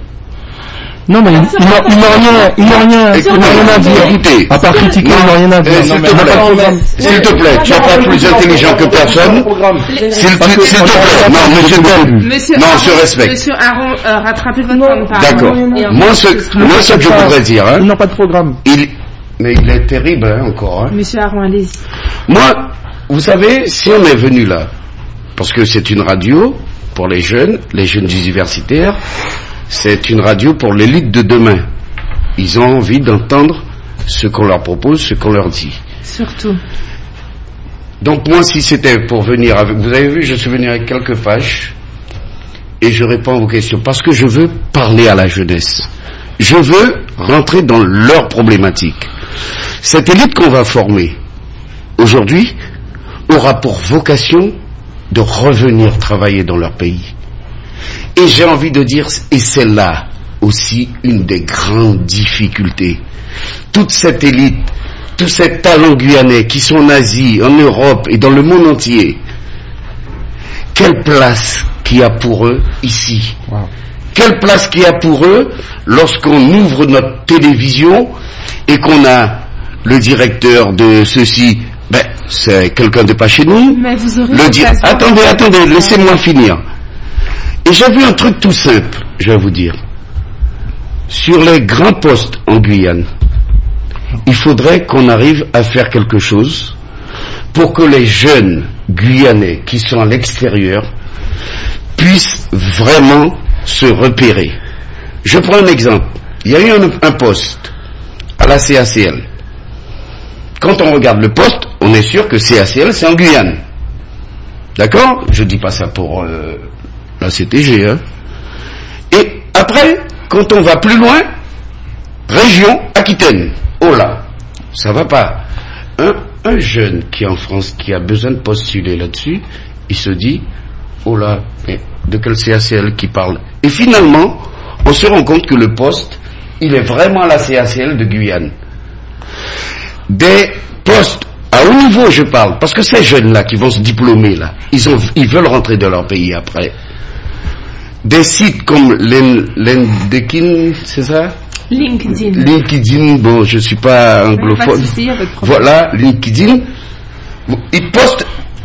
Non, mais il n'a rien à dire. Écoutez, à part critiquer, il n'a rien à dire. S'il te plaît, tu n'es pas plus intelligent que personne. S'il te plaît, non, monsieur, non, je respecte. Monsieur Aron, rattrapez votre temps de parole. D'accord. Moi, ce que je voudrais dire, ils n'ont pas de programme. Mais il est terrible, encore. Monsieur Aron, allez-y. Moi, vous savez, si on est venu là, parce que c'est une radio pour les jeunes universitaires, c'est une radio pour l'élite de demain. Ils ont envie d'entendre ce qu'on leur propose, ce qu'on leur dit. Surtout. Donc moi, si c'était pour venir avec... Vous avez vu, je suis venu avec quelques pages et je réponds à vos questions parce que je veux parler à la jeunesse. Je veux rentrer dans leurs problématiques. Cette élite qu'on va former aujourd'hui aura pour vocation de revenir travailler dans leur pays. Et j'ai envie de dire, et c'est là aussi une des grandes difficultés. Toute cette élite, tous ces talents guyanais qui sont en Asie, en Europe et dans le monde entier, quelle place qu'il y a pour eux ici? Quelle place qu'il y a pour eux lorsqu'on ouvre notre télévision et qu'on a le directeur de ceci, c'est quelqu'un de pas chez nous. Mais vous aurez Attendez, laissez-moi finir. Et j'ai vu un truc tout simple, je vais vous dire. Sur les grands postes en Guyane, il faudrait qu'on arrive à faire quelque chose pour que les jeunes Guyanais qui sont à l'extérieur puissent vraiment se repérer. Je prends un exemple. Il y a eu un poste à la CACL. Quand on regarde le poste, on est sûr que CACL, c'est en Guyane. D'accord? Je dis pas ça pour la CTG. Hein. Et après, quand on va plus loin, région Aquitaine. Oh là, ça va pas. Un jeune qui est en France, qui a besoin de postuler là-dessus, il se dit, oh là, mais de quel CACL qui parle? Et finalement, on se rend compte que le poste, il est vraiment à la CACL de Guyane. Des postes à haut niveau, je parle, parce que ces jeunes-là qui vont se diplômer là, ils veulent rentrer dans leur pays après. Des sites comme LinkedIn, c'est ça? LinkedIn, bon, je suis pas anglophone. Voilà, LinkedIn. Ils postent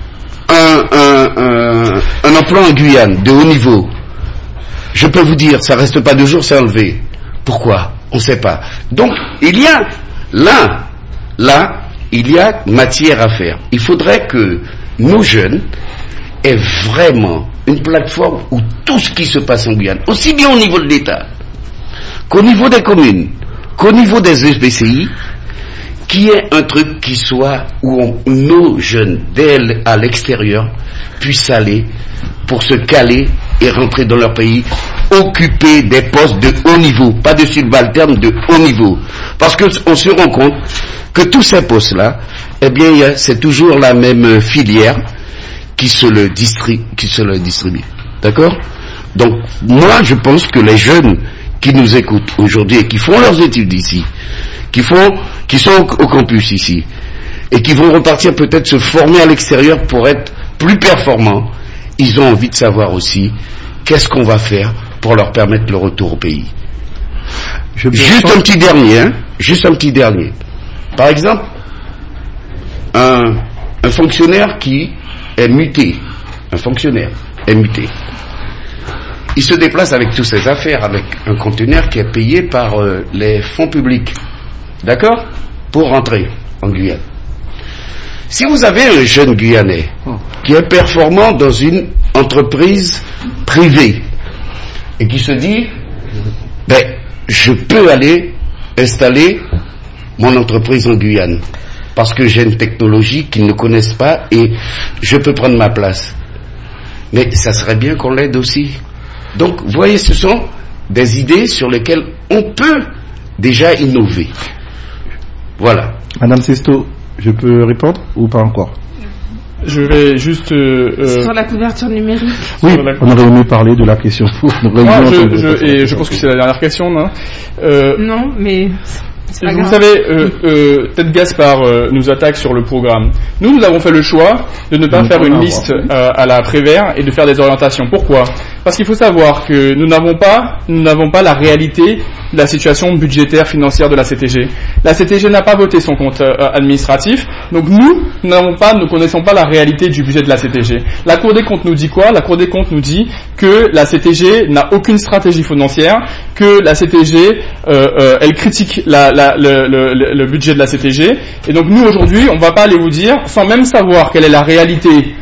un emploi en Guyane de haut niveau. Je peux vous dire, ça reste pas 2 jours, c'est enlevé. Pourquoi? On sait pas. Donc, il y a là, il y a matière à faire. Il faudrait que nos jeunes aient vraiment une plateforme où tout ce qui se passe en Guyane, aussi bien au niveau de l'État qu'au niveau des communes, qu'au niveau des EPCI, qu'il y ait un truc qui soit où nos jeunes, à l'extérieur, puissent aller pour se caler et rentrer dans leur pays, occuper des postes de haut niveau, pas de subalterne, de haut niveau. Parce qu'on se rend compte que tous ces postes-là, eh bien, c'est toujours la même filière qui se le distribue. D'accord? Donc, moi, je pense que les jeunes qui nous écoutent aujourd'hui et qui font leurs études ici, qui sont au campus ici, et qui vont repartir peut-être se former à l'extérieur pour être plus performants, ils ont envie de savoir aussi qu'est-ce qu'on va faire pour leur permettre le retour au pays. Juste un petit dernier. Par exemple, un fonctionnaire qui est muté, il se déplace avec toutes ses affaires, avec un conteneur qui est payé par les fonds publics, d'accord, pour rentrer en Guyane. Si vous avez un jeune Guyanais qui est performant dans une entreprise privée et qui se dit, je peux aller installer mon entreprise en Guyane parce que j'ai une technologie qu'ils ne connaissent pas et je peux prendre ma place. Mais ça serait bien qu'on l'aide aussi. Donc, vous voyez, ce sont des idées sur lesquelles on peut déjà innover. Voilà. Madame Sesto, je peux répondre ou pas encore? Je vais juste... Sur la couverture numérique. Oui, on aurait aimé parler de la question. Je pense que c'est la dernière question, non? Non, mais... Vous savez, Ted Gaspard nous attaque sur le programme. Nous avons fait le choix de ne pas faire une liste à la Prévert et de faire des orientations. Pourquoi? Parce qu'il faut savoir que nous n'avons pas la réalité de la situation budgétaire financière de la CTG. La CTG n'a pas voté son compte administratif, donc nous ne connaissons pas la réalité du budget de la CTG. La Cour des comptes nous dit quoi? La Cour des comptes nous dit que la CTG n'a aucune stratégie financière, que la CTG elle critique le budget de la CTG, et donc nous aujourd'hui on ne va pas aller vous dire, sans même savoir quelle est la réalité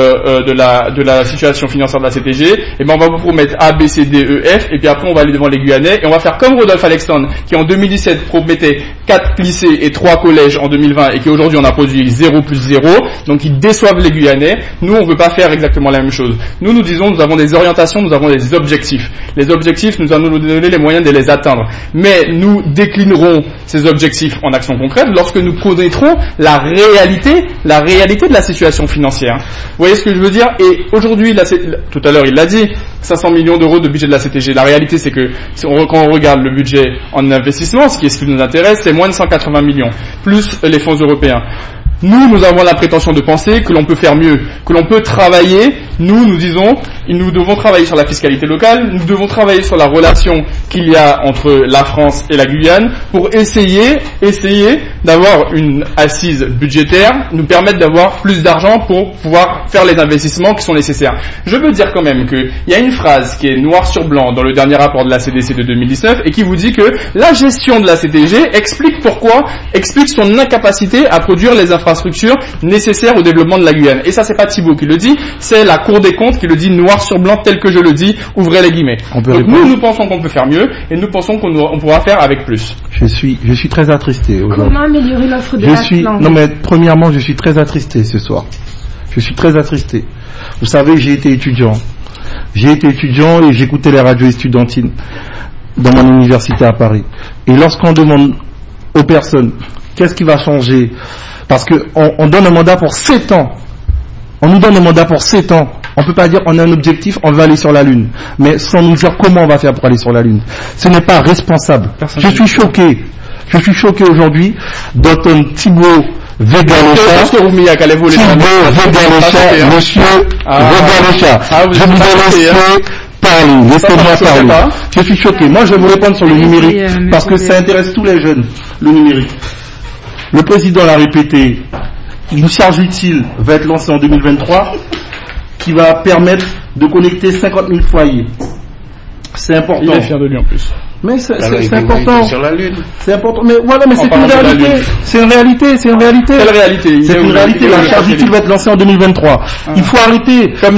de la situation financière de la CTG, et ben on va vous promettre A, B, C, D, E, F, et puis après on va aller devant les Guyanais, et on va faire comme Rodolphe Alexandre, qui en 2017 promettait 4 lycées et 3 collèges en 2020, et qui aujourd'hui on a produit 0 plus 0, donc ils déçoivent les Guyanais. Nous on veut pas faire exactement la même chose. Nous disons, nous avons des orientations, nous avons des objectifs. Les objectifs, nous allons nous donner les moyens de les atteindre. Mais nous déclinerons ces objectifs en actions concrètes lorsque nous connaîtrons la réalité de la situation financière. Vous voyez ce que je veux dire? Et aujourd'hui, tout à l'heure il l'a dit, 500 millions d'euros de budget de la CTG. La réalité c'est que quand on regarde le budget en investissement, ce qui nous intéresse, c'est moins de 180 millions, plus les fonds européens. Nous avons la prétention de penser que l'on peut faire mieux, que l'on peut travailler. Nous disons, nous devons travailler sur la fiscalité locale, nous devons travailler sur la relation qu'il y a entre la France et la Guyane pour essayer d'avoir une assise budgétaire, nous permettre d'avoir plus d'argent pour pouvoir faire les investissements qui sont nécessaires. Je veux dire quand même qu'il y a une phrase qui est noir sur blanc dans le dernier rapport de la CDC de 2019 et qui vous dit que la gestion de la CTG explique son incapacité à produire les infrastructures nécessaires au développement de la Guyane. Et ça, c'est pas Thibault qui le dit, c'est la Cour des comptes qui le dit noir sur blanc tel que je le dis, ouvrez les guillemets. Donc nous pensons qu'on peut faire mieux et nous pensons qu'on pourra faire avec plus. Je suis très attristé aujourd'hui. Comment améliorer l'offre de la plante? Non mais premièrement, je suis très attristé ce soir. Je suis très attristé. Vous savez, j'ai été étudiant et j'écoutais les radios estudiantines dans mon université à Paris. Et lorsqu'on demande aux personnes qu'est-ce qui va changer, parce qu'on donne un mandat pour 7 ans, on nous donne un mandat pour 7 ans, on ne peut pas dire on a un objectif, on va aller sur la Lune, mais sans nous dire comment on va faire pour aller sur la Lune. Ce n'est pas responsable. Je suis choqué aujourd'hui d'entendre Thibaut Vega-Lecha, monsieur Vega-Lecha. Je vous ai laissé parler, laissez-moi parler. Je suis choqué. Moi, je vais vous répondre sur le numérique, parce que ça intéresse tous les jeunes, le numérique. Le président l'a répété, une charge utile va être lancée en 2023, qui va permettre de connecter 50 000 foyers. C'est important. Il est fier de lui en plus. Mais c'est important. Sur la Lune. C'est important. Mais voilà, mais c'est une réalité. C'est une réalité. Quelle réalité? C'est une réalité. La charge utile va être lancée en 2023. Il faut arrêter. Comme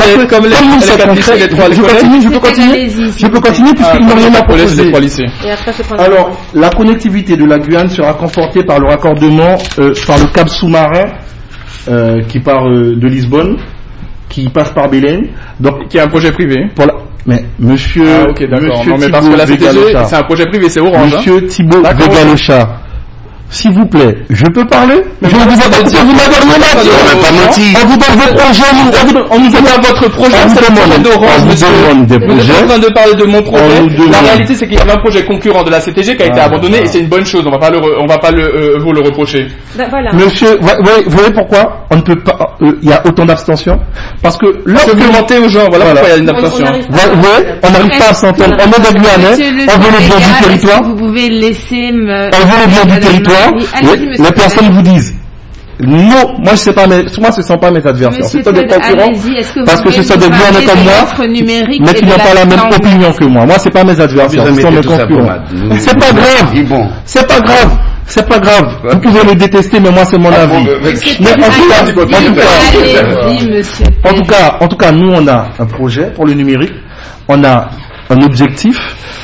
je peux continuer puisqu'ils n'ont rien à proposer. Alors, la connectivité de la Guyane sera confortée par le raccordement par le câble sous-marin qui part de Lisbonne, qui passe par Belém. Donc, qui est un projet privé. Mais monsieur, ok, d'accord. Non, mais parce que la CTG, c'est un projet privé, c'est Orange. Monsieur Thibaut Vega-Lecha, s'il vous plaît, je peux parler? Mais vous m'avez rien dit. On vous donne vos projets, on nous donne votre projet, c'est le projet d'Orange, monsieur. Vous êtes en train de parler de mon projet. La réalité, c'est qu'il y avait un projet concurrent de la CTG qui a été abandonné et c'est une bonne chose. On va pas vous le reprocher. Monsieur, vous voyez pourquoi on ne peut pas, il y a autant d'abstention? Parce que lorsque vous mentez aux gens, voilà pourquoi il y a une abstention. On n'arrive pas à s'entendre. On est dans Guyanais, on veut le bien du territoire. Vous pouvez laisser me... On veut le bien du territoire. Les personnes vous disent non, moi je sais pas, moi ce ne sont pas mes adversaires, ce sont des concurrents, parce que ce sont des Guyanais comme moi, mais qui n'ont pas la même opinion que moi. Moi c'est pas mes adversaires, ce sont mes concurrents. C'est pas grave, c'est pas grave. Vous pouvez me détester, mais moi c'est mon avis. En tout cas, nous on a un projet pour le numérique, on a un objectif.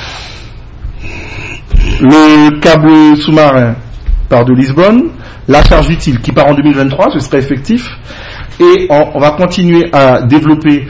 Le câble sous-marin part de Lisbonne, la charge utile qui part en 2023, ce serait effectif, et on va continuer à développer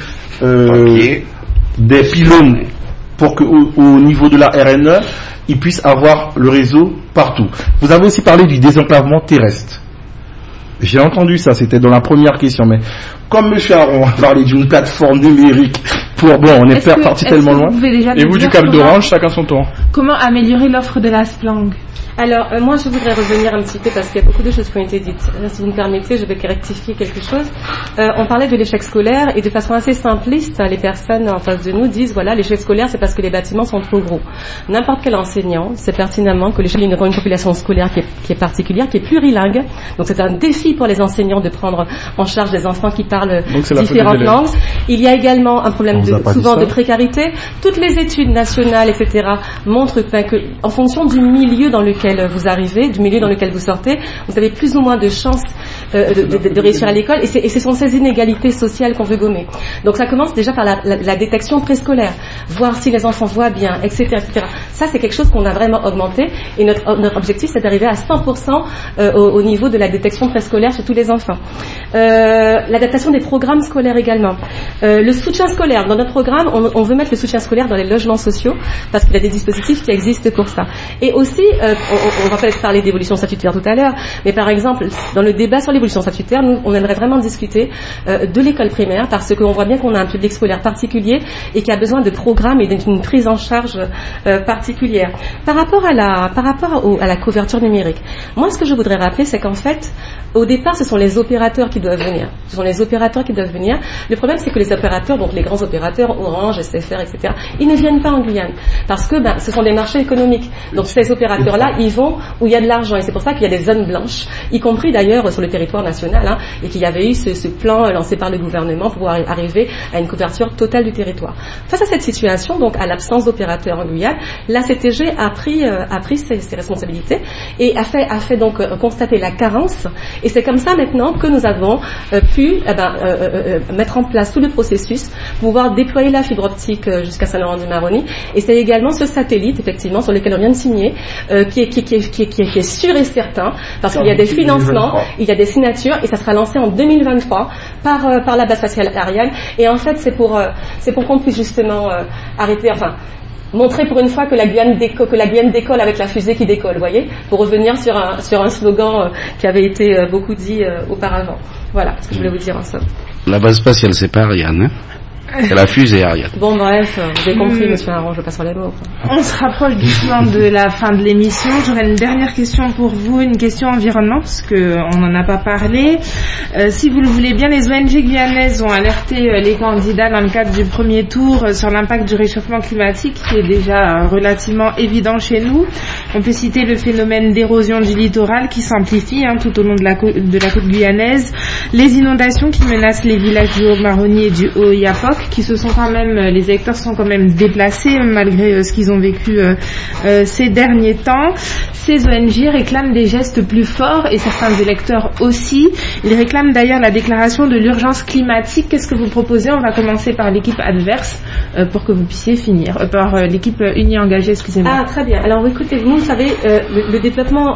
des pylônes pour qu'au niveau de la RNE, ils puissent avoir le réseau partout. Vous avez aussi parlé du désenclavement terrestre. J'ai entendu ça, c'était dans la première question, mais comme M. Aron a parlé d'une plateforme numérique on est parti tellement loin. Et vous, du câble d'Orange, chacun son tour. Comment améliorer l'offre de la Splang? Alors, moi, je voudrais revenir un petit peu parce qu'il y a beaucoup de choses qui ont été dites. Si vous me permettez, je vais rectifier quelque chose. On parlait de l'échec scolaire et de façon assez simpliste, les personnes en face de nous disent, voilà, l'échec scolaire, c'est parce que les bâtiments sont trop gros. N'importe quel enseignant sait pertinemment que l'échec, il y a une population scolaire qui est particulière, qui est plurilingue. Donc, c'est un défi pour les enseignants de prendre en charge des enfants qui parlent différentes langues. Il y a également un problème souvent de précarité. Toutes les études nationales, etc., montrent que, en fonction du milieu dans lequel vous arrivez, du milieu dans lequel vous sortez, vous avez plus ou moins de chances de réussir à l'école, et ce sont ces inégalités sociales qu'on veut gommer. Donc ça commence déjà par la détection préscolaire, voir si les enfants voient bien, etc., etc. Ça, c'est quelque chose qu'on a vraiment augmenté, et notre objectif, c'est d'arriver à 100% au niveau de la détection préscolaire chez tous les enfants. L'adaptation des programmes scolaires également. Le soutien scolaire. Dans notre programme, on veut mettre le soutien scolaire dans les logements sociaux, parce qu'il y a des dispositifs qui existent pour ça. Et aussi, on va peut-être parler d'évolution statutaire tout à l'heure, mais par exemple, dans le débat sur l'évolution statutaire, nous, on aimerait vraiment discuter de l'école primaire, parce qu'on voit bien qu'on a un public scolaire particulier et qui a besoin de programmes et d'une prise en charge particulière. Par rapport à la couverture numérique, moi, ce que je voudrais rappeler, c'est qu'en fait, au départ, ce sont les opérateurs qui doivent venir. Le problème, c'est que les opérateurs, donc les grands opérateurs, Orange, SFR, etc., ils ne viennent pas en Guyane, parce que ce sont des marchés économiques. Donc ces opérateurs-là, ils vont où il y a de l'argent, et c'est pour ça qu'il y a des zones blanches, y compris d'ailleurs sur le territoire national, et qu'il y avait eu ce plan lancé par le gouvernement pour pouvoir arriver à une couverture totale du territoire. Face à cette situation, donc à l'absence d'opérateurs en Guyane, la CTG a pris ses responsabilités et a fait donc constater la carence, et c'est comme ça maintenant que nous avons pu mettre en place tout le processus pour pouvoir déployer la fibre optique jusqu'à Saint-Laurent-du-Maroni, et c'est également ce satellite effectivement sur lequel on vient de signer qui est est sûr et certain, parce qu'il y a des financements, il y a des signatures, et ça sera lancé en 2023 par la base spatiale Ariane. Et en fait, c'est pour qu'on puisse justement montrer pour une fois que la Guyane décolle avec la fusée qui décolle, vous voyez, pour revenir sur un slogan qui avait été beaucoup dit auparavant. Voilà ce que je voulais vous dire en somme. La base spatiale, c'est pas Ariane, hein? C'est la fusée Ariane. Bon, bref, j'ai compris, monsieur Aron, je passe sur les mots. On se rapproche doucement de la fin de l'émission. J'aurais une dernière question pour vous, une question environnement, parce qu'on n'en a pas parlé. Si vous le voulez bien, les ONG guyanaises ont alerté les candidats dans le cadre du premier tour sur l'impact du réchauffement climatique, qui est déjà relativement évident chez nous. On peut citer le phénomène d'érosion du littoral qui s'amplifie tout au long de la côte guyanaise, les inondations qui menacent les villages du Haut-Maroni et du Haut-Yapoc, qui les électeurs sont quand même déplacés malgré ce qu'ils ont vécu ces derniers temps. Ces ONG réclament des gestes plus forts et certains électeurs aussi. Ils réclament d'ailleurs la déclaration de l'urgence climatique. Qu'est-ce que vous proposez? On va commencer par l'équipe adverse pour que vous puissiez finir. Par l'équipe unie engagée, excusez-moi. Ah, très bien. Alors écoutez, vous savez, le développement,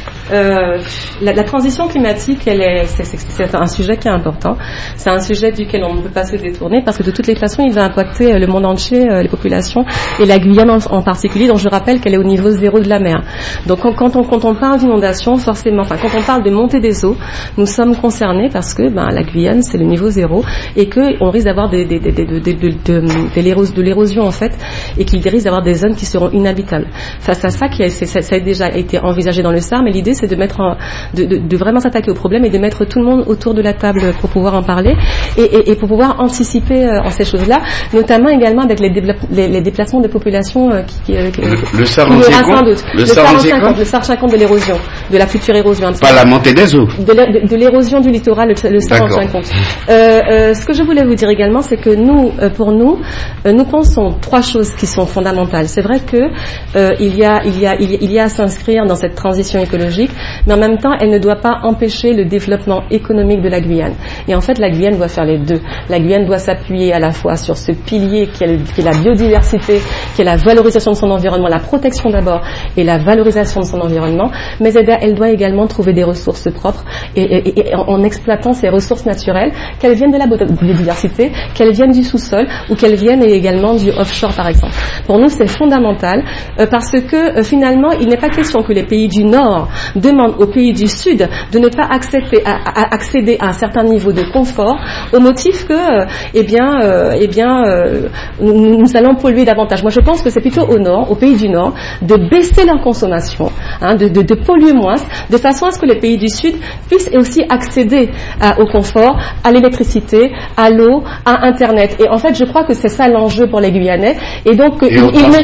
la transition climatique, c'est un sujet qui est important. C'est un sujet duquel on ne peut pas se détourner parce que de toutes les façons, il va impacter le monde entier, les populations et la Guyane en particulier, dont je rappelle qu'elle est au niveau zéro de la mer. Donc quand on parle d'inondation, forcément, quand on parle de montée des eaux, nous sommes concernés parce que la Guyane c'est le niveau zéro et qu'on risque d'avoir de l'érosion en fait, et qu'il risque d'avoir des zones qui seront inhabitables. Face à ça, ça a déjà été envisagé dans le SAR, mais l'idée c'est de vraiment s'attaquer au problème et de mettre tout le monde autour de la table pour pouvoir en parler et pour pouvoir anticiper en ces choses-là, notamment également avec les déplacements de populations le SAR le SAR 50 de l'érosion, de la future érosion. Pas la montée des eaux. De l'érosion du littoral, le SAR 50. Ce que je voulais vous dire également, c'est que nous pensons trois choses qui sont fondamentales. C'est vrai que il y a à s'inscrire dans cette transition écologique, mais en même temps, elle ne doit pas empêcher le développement économique de la Guyane. Et en fait, la Guyane doit faire les deux. La Guyane doit s'appuyer à la fois sur ce pilier qui est la biodiversité, qui est la valorisation de son environnement, la protection d'abord et la valorisation de son environnement, mais elle doit également trouver des ressources propres et en exploitant ces ressources naturelles, qu'elles viennent de la biodiversité, qu'elles viennent du sous-sol ou qu'elles viennent également du offshore par exemple. Pour nous, c'est fondamental parce que finalement, il n'est pas question que les pays du Nord demandent aux pays du Sud de ne pas accéder à un certain niveau de confort au motif que nous allons polluer davantage. Moi je pense que c'est plutôt au Nord, aux pays du Nord, de baisser leur consommation, de polluer moins, de façon à ce que les pays du Sud puissent aussi accéder au confort, à l'électricité, à l'eau, à Internet. Et en fait je crois que c'est ça l'enjeu pour les Guyanais. Et donc ils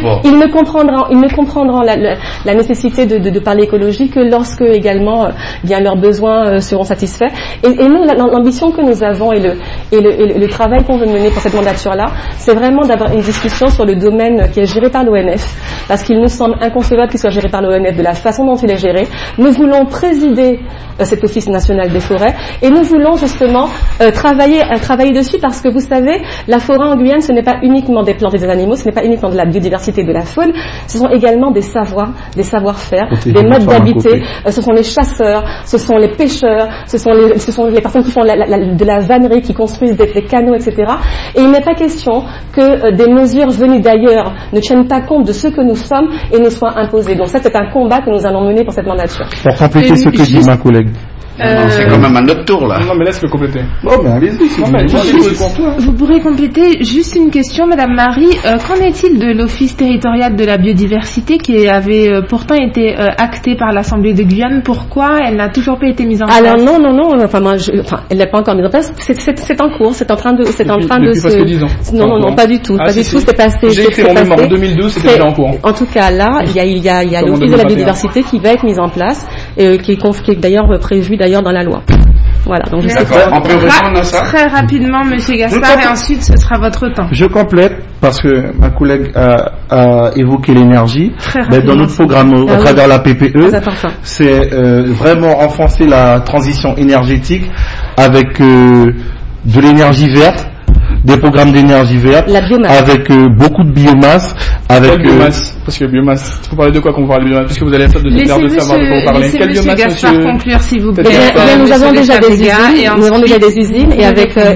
ne comprendront la nécessité de parler écologie que lorsque également leurs besoins seront satisfaits. Et nous, l'ambition que nous avons et le travail qu'on veut mener pour cette mandature-là, c'est vraiment d'avoir une discussion sur le domaine qui est géré par l'ONF, parce qu'il nous semble inconcevable qu'il soit géré par l'ONF de la façon dont il est géré. Nous voulons présider cet Office national des forêts et nous voulons justement travailler dessus parce que vous savez, la forêt en Guyane, ce n'est pas uniquement des plantes et des animaux, ce n'est pas uniquement de la biodiversité et de la faune, ce sont également des savoir-faire, des modes d'habiter, ce sont les chasseurs, ce sont les pêcheurs, ce sont les personnes qui font de la vannerie, qui construisent des canaux, etc. Et il n'est pas question que des mesures venues d'ailleurs ne tiennent pas compte de ce que nous sommes et nous soient imposées. Donc ça, c'est un combat que nous allons mener pour cette mandature. Pour compléter ce que dit ma collègue. C'est quand même un autre tour là. Non mais laisse-le compléter. Oh mais allez-y. Vous pourrez compléter. Juste une question, Madame Marie. Qu'en est-il de l'Office territorial de la biodiversité qui avait pourtant été acté par l'Assemblée de Guyane? Pourquoi elle n'a toujours pas été mise en place? Alors non. Elle n'est pas encore mise en place. C'est en cours. C'est en train de depuis presque 10 ans. Non, pas du tout. C'est passé. J'ai écrit mon mémoire en 2012. C'était déjà en cours. En tout cas là, il y a l'Office de la biodiversité qui va être mise en place et qui est d'ailleurs prévu dans la loi. Voilà, donc je sais pas. On peut répondre à ça très rapidement, Monsieur Gaspard, et ensuite ce sera votre temps. Je complète parce que ma collègue a évoqué l'énergie. Dans notre programme à travers la PPE, c'est vraiment renforcer la transition énergétique avec de l'énergie verte, des programmes d'énergie verte, avec beaucoup de biomasse. Quelle biomasse? Parce que biomasse, vous parlez de quoi quand vous parlez de biomasse? Puisque vous allez l'air de savoir de quoi vous parlez. Quelle biomasse, Gaspard, conclure, s'il vous plaît. Nous avons déjà des usines, et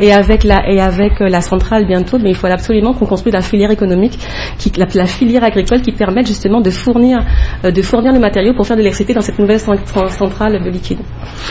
avec la centrale bientôt, mais il faut absolument qu'on construise la filière économique, la filière agricole qui permette justement de fournir le matériau pour faire de l'électricité dans cette nouvelle centrale de liquide.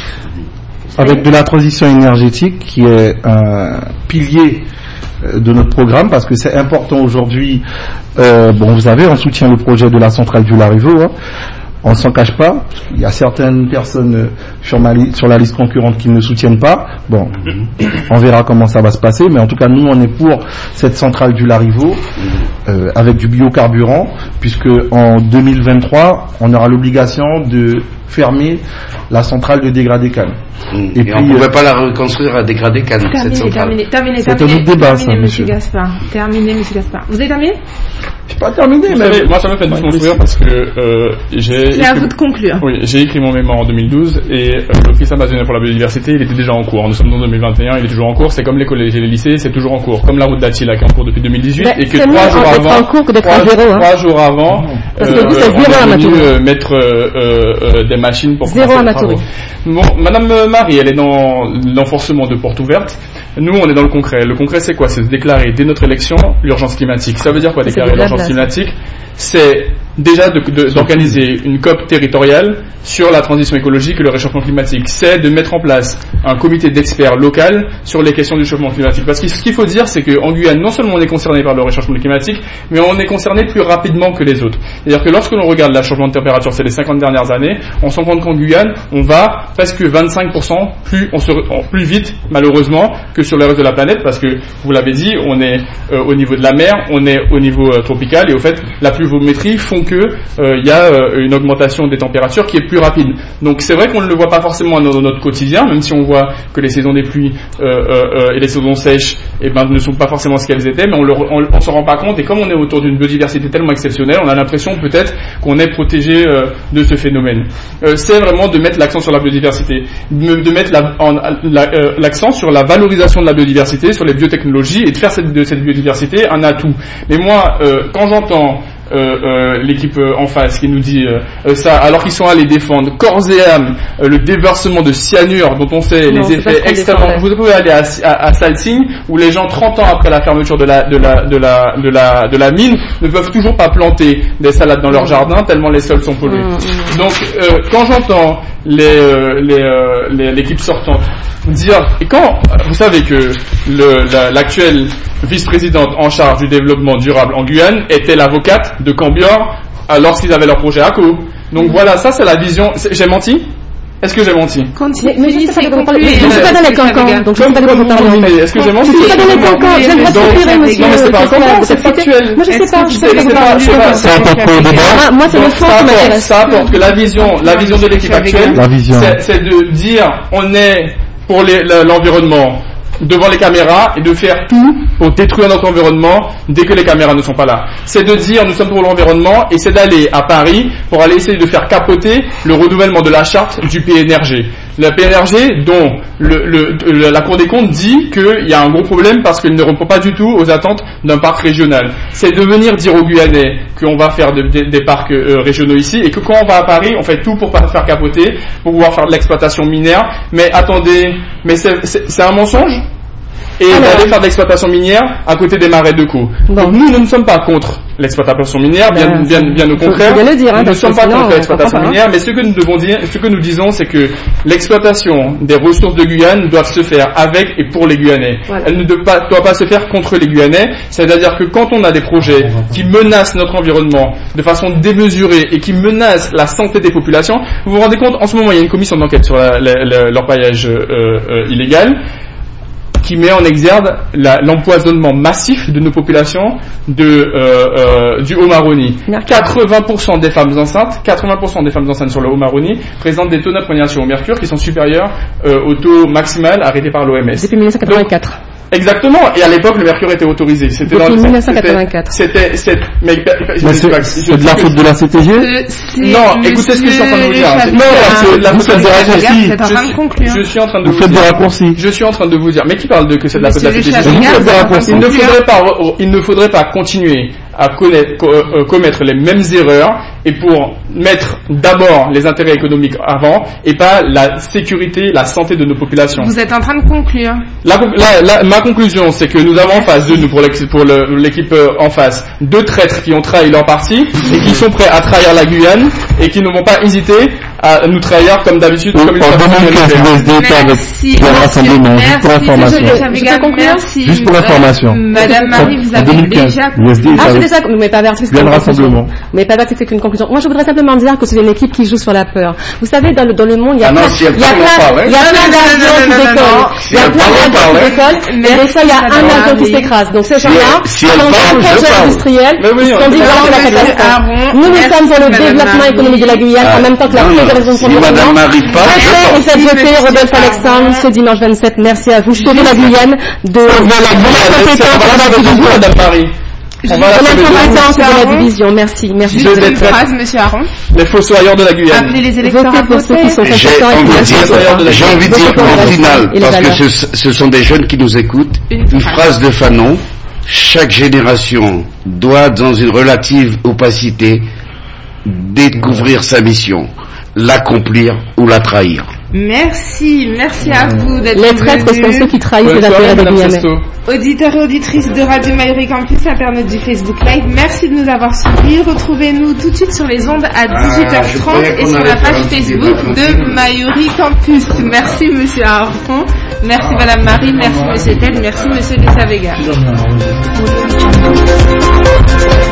Avec de la transition énergétique qui est un pilier de notre programme, parce que c'est important aujourd'hui. Vous savez, on soutient le projet de la centrale du Larivot. On ne s'en cache pas. Il y a certaines personnes sur la liste concurrente qui ne soutiennent pas. Bon, on verra comment ça va se passer. Mais en tout cas, nous, on est pour cette centrale du Larivot avec du biocarburant, puisque en 2023, on aura l'obligation de fermer la centrale de dégradé Cannes. Et puis, on ne pouvait pas la reconstruire à dégradé Cannes, cette centrale. Terminé. C'est un autre débat, ça, monsieur Gaspard. Terminé, monsieur Gaspard. Vous avez terminé? Je n'ai pas terminé, mais... Moi, ça me fait de conclure parce que c'est à vous de conclure. Oui, j'ai écrit mon mémoire en 2012 et l'Office amazonien pour la biodiversité, il était déjà en cours. Nous sommes en 2021, il est toujours en cours. C'est comme les collèges et les lycées, c'est toujours en cours. Comme la route d'Attila qui est en cours depuis 2018 et que 3 jours avant... 3 jours avant, parce que vous, c'est zéro amateur. Mettre des machines pour zéro amateur. Bon, Madame Marie, elle est dans l'enforcement de portes ouvertes. Nous, on est dans le concret. Le concret, c'est quoi? C'est de déclarer dès notre élection l'urgence climatique. Ça veut dire quoi, déclarer l'urgence climatique? C'est déjà d'organiser une COP territoriale sur la transition écologique et le réchauffement climatique. C'est de mettre en place un comité d'experts local sur les questions du réchauffement climatique. Parce que ce qu'il faut dire, c'est qu'en Guyane, non seulement on est concerné par le réchauffement climatique, mais on est concerné plus rapidement que les autres. C'est-à-dire que lorsque l'on regarde le changement de température ces 50 dernières années, on se rend compte qu'en Guyane, on va presque 25% plus vite, malheureusement, que sur le reste de la planète, parce que, vous l'avez dit, on est au niveau de la mer, on est au niveau tropical, et au fait, la pluviométrie font que y a une augmentation des températures qui est plus rapide. Donc c'est vrai qu'on ne le voit pas forcément dans notre quotidien, même si on voit que les saisons des pluies et les saisons sèches ne sont pas forcément ce qu'elles étaient, mais on s'en rend pas compte, et comme on est autour d'une biodiversité tellement exceptionnelle, on a l'impression peut-être qu'on est protégé de ce phénomène. C'est vraiment de mettre l'accent sur la biodiversité, de mettre l'accent sur la valorisation de la biodiversité, sur les biotechnologies, et de faire de cette biodiversité un atout. Mais moi, quand j'entends l'équipe en face qui nous dit ça, alors qu'ils sont allés défendre corps et âme le déversement de cyanure dont on sait les effets extrêmement... Vous pouvez aller à Salsigne où les gens 30 ans après la fermeture de la mine ne peuvent toujours pas planter des salades dans leur jardin tellement les sols sont pollués. Donc quand j'entends l'équipe sortante dire, et quand vous savez que l'actuelle vice-présidente en charge du développement durable en Guyane était l'avocate de Cambior lorsqu'ils avaient leur projet ACO. Donc voilà, ça c'est la vision. J'ai menti? Est-ce que j'ai menti? Mais je ne sais pas de quoi vous parlez. Je ne suis pas dans les cancans, donc je ne sais pas de quoi vous parlez. Est-ce que j'ai menti? Je ne suis pas dans les cancans, j'aimerais souffrir, monsieur. Non mais c'est pas un cancan, c'est factuel. Moi je sais pas, je sais pas. Ça apporte quoi au débat? Moi c'est le fond qui m'intéresse. Ça apporte que la vision de l'équipe actuelle, c'est de dire on est pour l'environnement devant les caméras et de faire tout pour détruire notre environnement dès que les caméras ne sont pas là. C'est de dire nous sommes pour l'environnement et c'est d'aller à Paris pour aller essayer de faire capoter le renouvellement de la charte du PNRG. La PNRG dont la Cour des comptes dit qu'il y a un gros problème parce qu'il ne répond pas du tout aux attentes d'un parc régional. C'est de venir dire aux Guyanais qu'on va faire des parcs régionaux ici et que quand on va à Paris, on fait tout pour pas faire capoter, pour pouvoir faire de l'exploitation minière. Mais attendez, mais c'est un mensonge? Et d'aller faire de l'exploitation minière à côté des marais de Caux. Donc nous ne sommes pas contre l'exploitation minière, bien au contraire. Nous ne sommes pas contre l'exploitation minière, mais ce que nous devons dire, ce que nous disons, c'est que l'exploitation des ressources de Guyane doit se faire avec et pour les Guyanais. Voilà. Elle ne doit pas se faire contre les Guyanais. C'est-à-dire que quand on a des projets qui menacent notre environnement de façon démesurée et qui menacent la santé des populations, vous vous rendez compte, en ce moment, il y a une commission d'enquête sur l'orpaillage illégal, qui met en exergue l'empoisonnement massif de nos populations du Haut-Maroni. 80% des femmes enceintes sur le Haut-Maroni présentent des taux d'imprégnation au mercure qui sont supérieurs au taux maximal arrêté par l'OMS. Depuis 1984. Exactement, et à l'époque le mercure était autorisé. C'était dans 1984. Mais c'est de la faute de la CTG? Non, écoutez ce que je suis en train de vous dire. Non, c'est de la faute de la CTG. Je suis en train de vous dire. Je suis en train de vous dire. Mais qui parle de que c'est de la faute de la CTG? Il ne faudrait pas continuer à commettre les mêmes erreurs et pour mettre d'abord les intérêts économiques avant et pas la sécurité, la santé de nos populations. Vous êtes en train de conclure. Ma conclusion, c'est que nous avons en face de nous, pour l'équipe en face, 2 traîtres qui ont trahi leur parti et qui sont prêts à trahir la Guyane et qui ne vont pas hésiter à nous trahir comme d'habitude. En 2015, merci. Juste pour information. Madame Marie, vous avez déjà... je suis déjà... Mais pas averti, c'est une conclusion. Mais pas averti, c'est une conclusion. Moi, je voudrais simplement dire que c'est une équipe qui joue sur la peur. Vous savez, dans le monde, il y a plein d'avions qui décollent. Mais des fois, il y a un avion qui s'écrase. Donc, ces gens-là, dans un projet industriel, ils sont dit, voilà, c'est la catastrophe. Nous sommes pour le développement économique de la Guyane, en même temps que la préservation du Madame Marie pas. Vous êtes voté, Rodolphe Alexandre, ce dimanche 27. Merci à vous. Je sauve la Guyane de Madame Marie. On va la division. Merci. Juste une phrase, monsieur Aron. Les fossoyeurs de la Guyane. Appelez les électeurs à voter. J'ai envie de dire en finale, parce que ce sont des jeunes qui nous écoutent, une phrase de Fanon: chaque génération doit, dans une relative opacité, découvrir sa mission, l'accomplir ou la trahir. Merci à vous d'être venus. Les traîtres sont ceux qui trahissent les intérêts des Guyanais. Auditeurs et auditrices de Radio Mayuri Campus, internautes du Facebook Live, merci de nous avoir suivis. Retrouvez-nous tout de suite sur les ondes à 18h30 et sur la page Facebook de Mayuri Campus. Merci monsieur Aron, merci madame Marie, merci monsieur Ted, merci monsieur Desavega.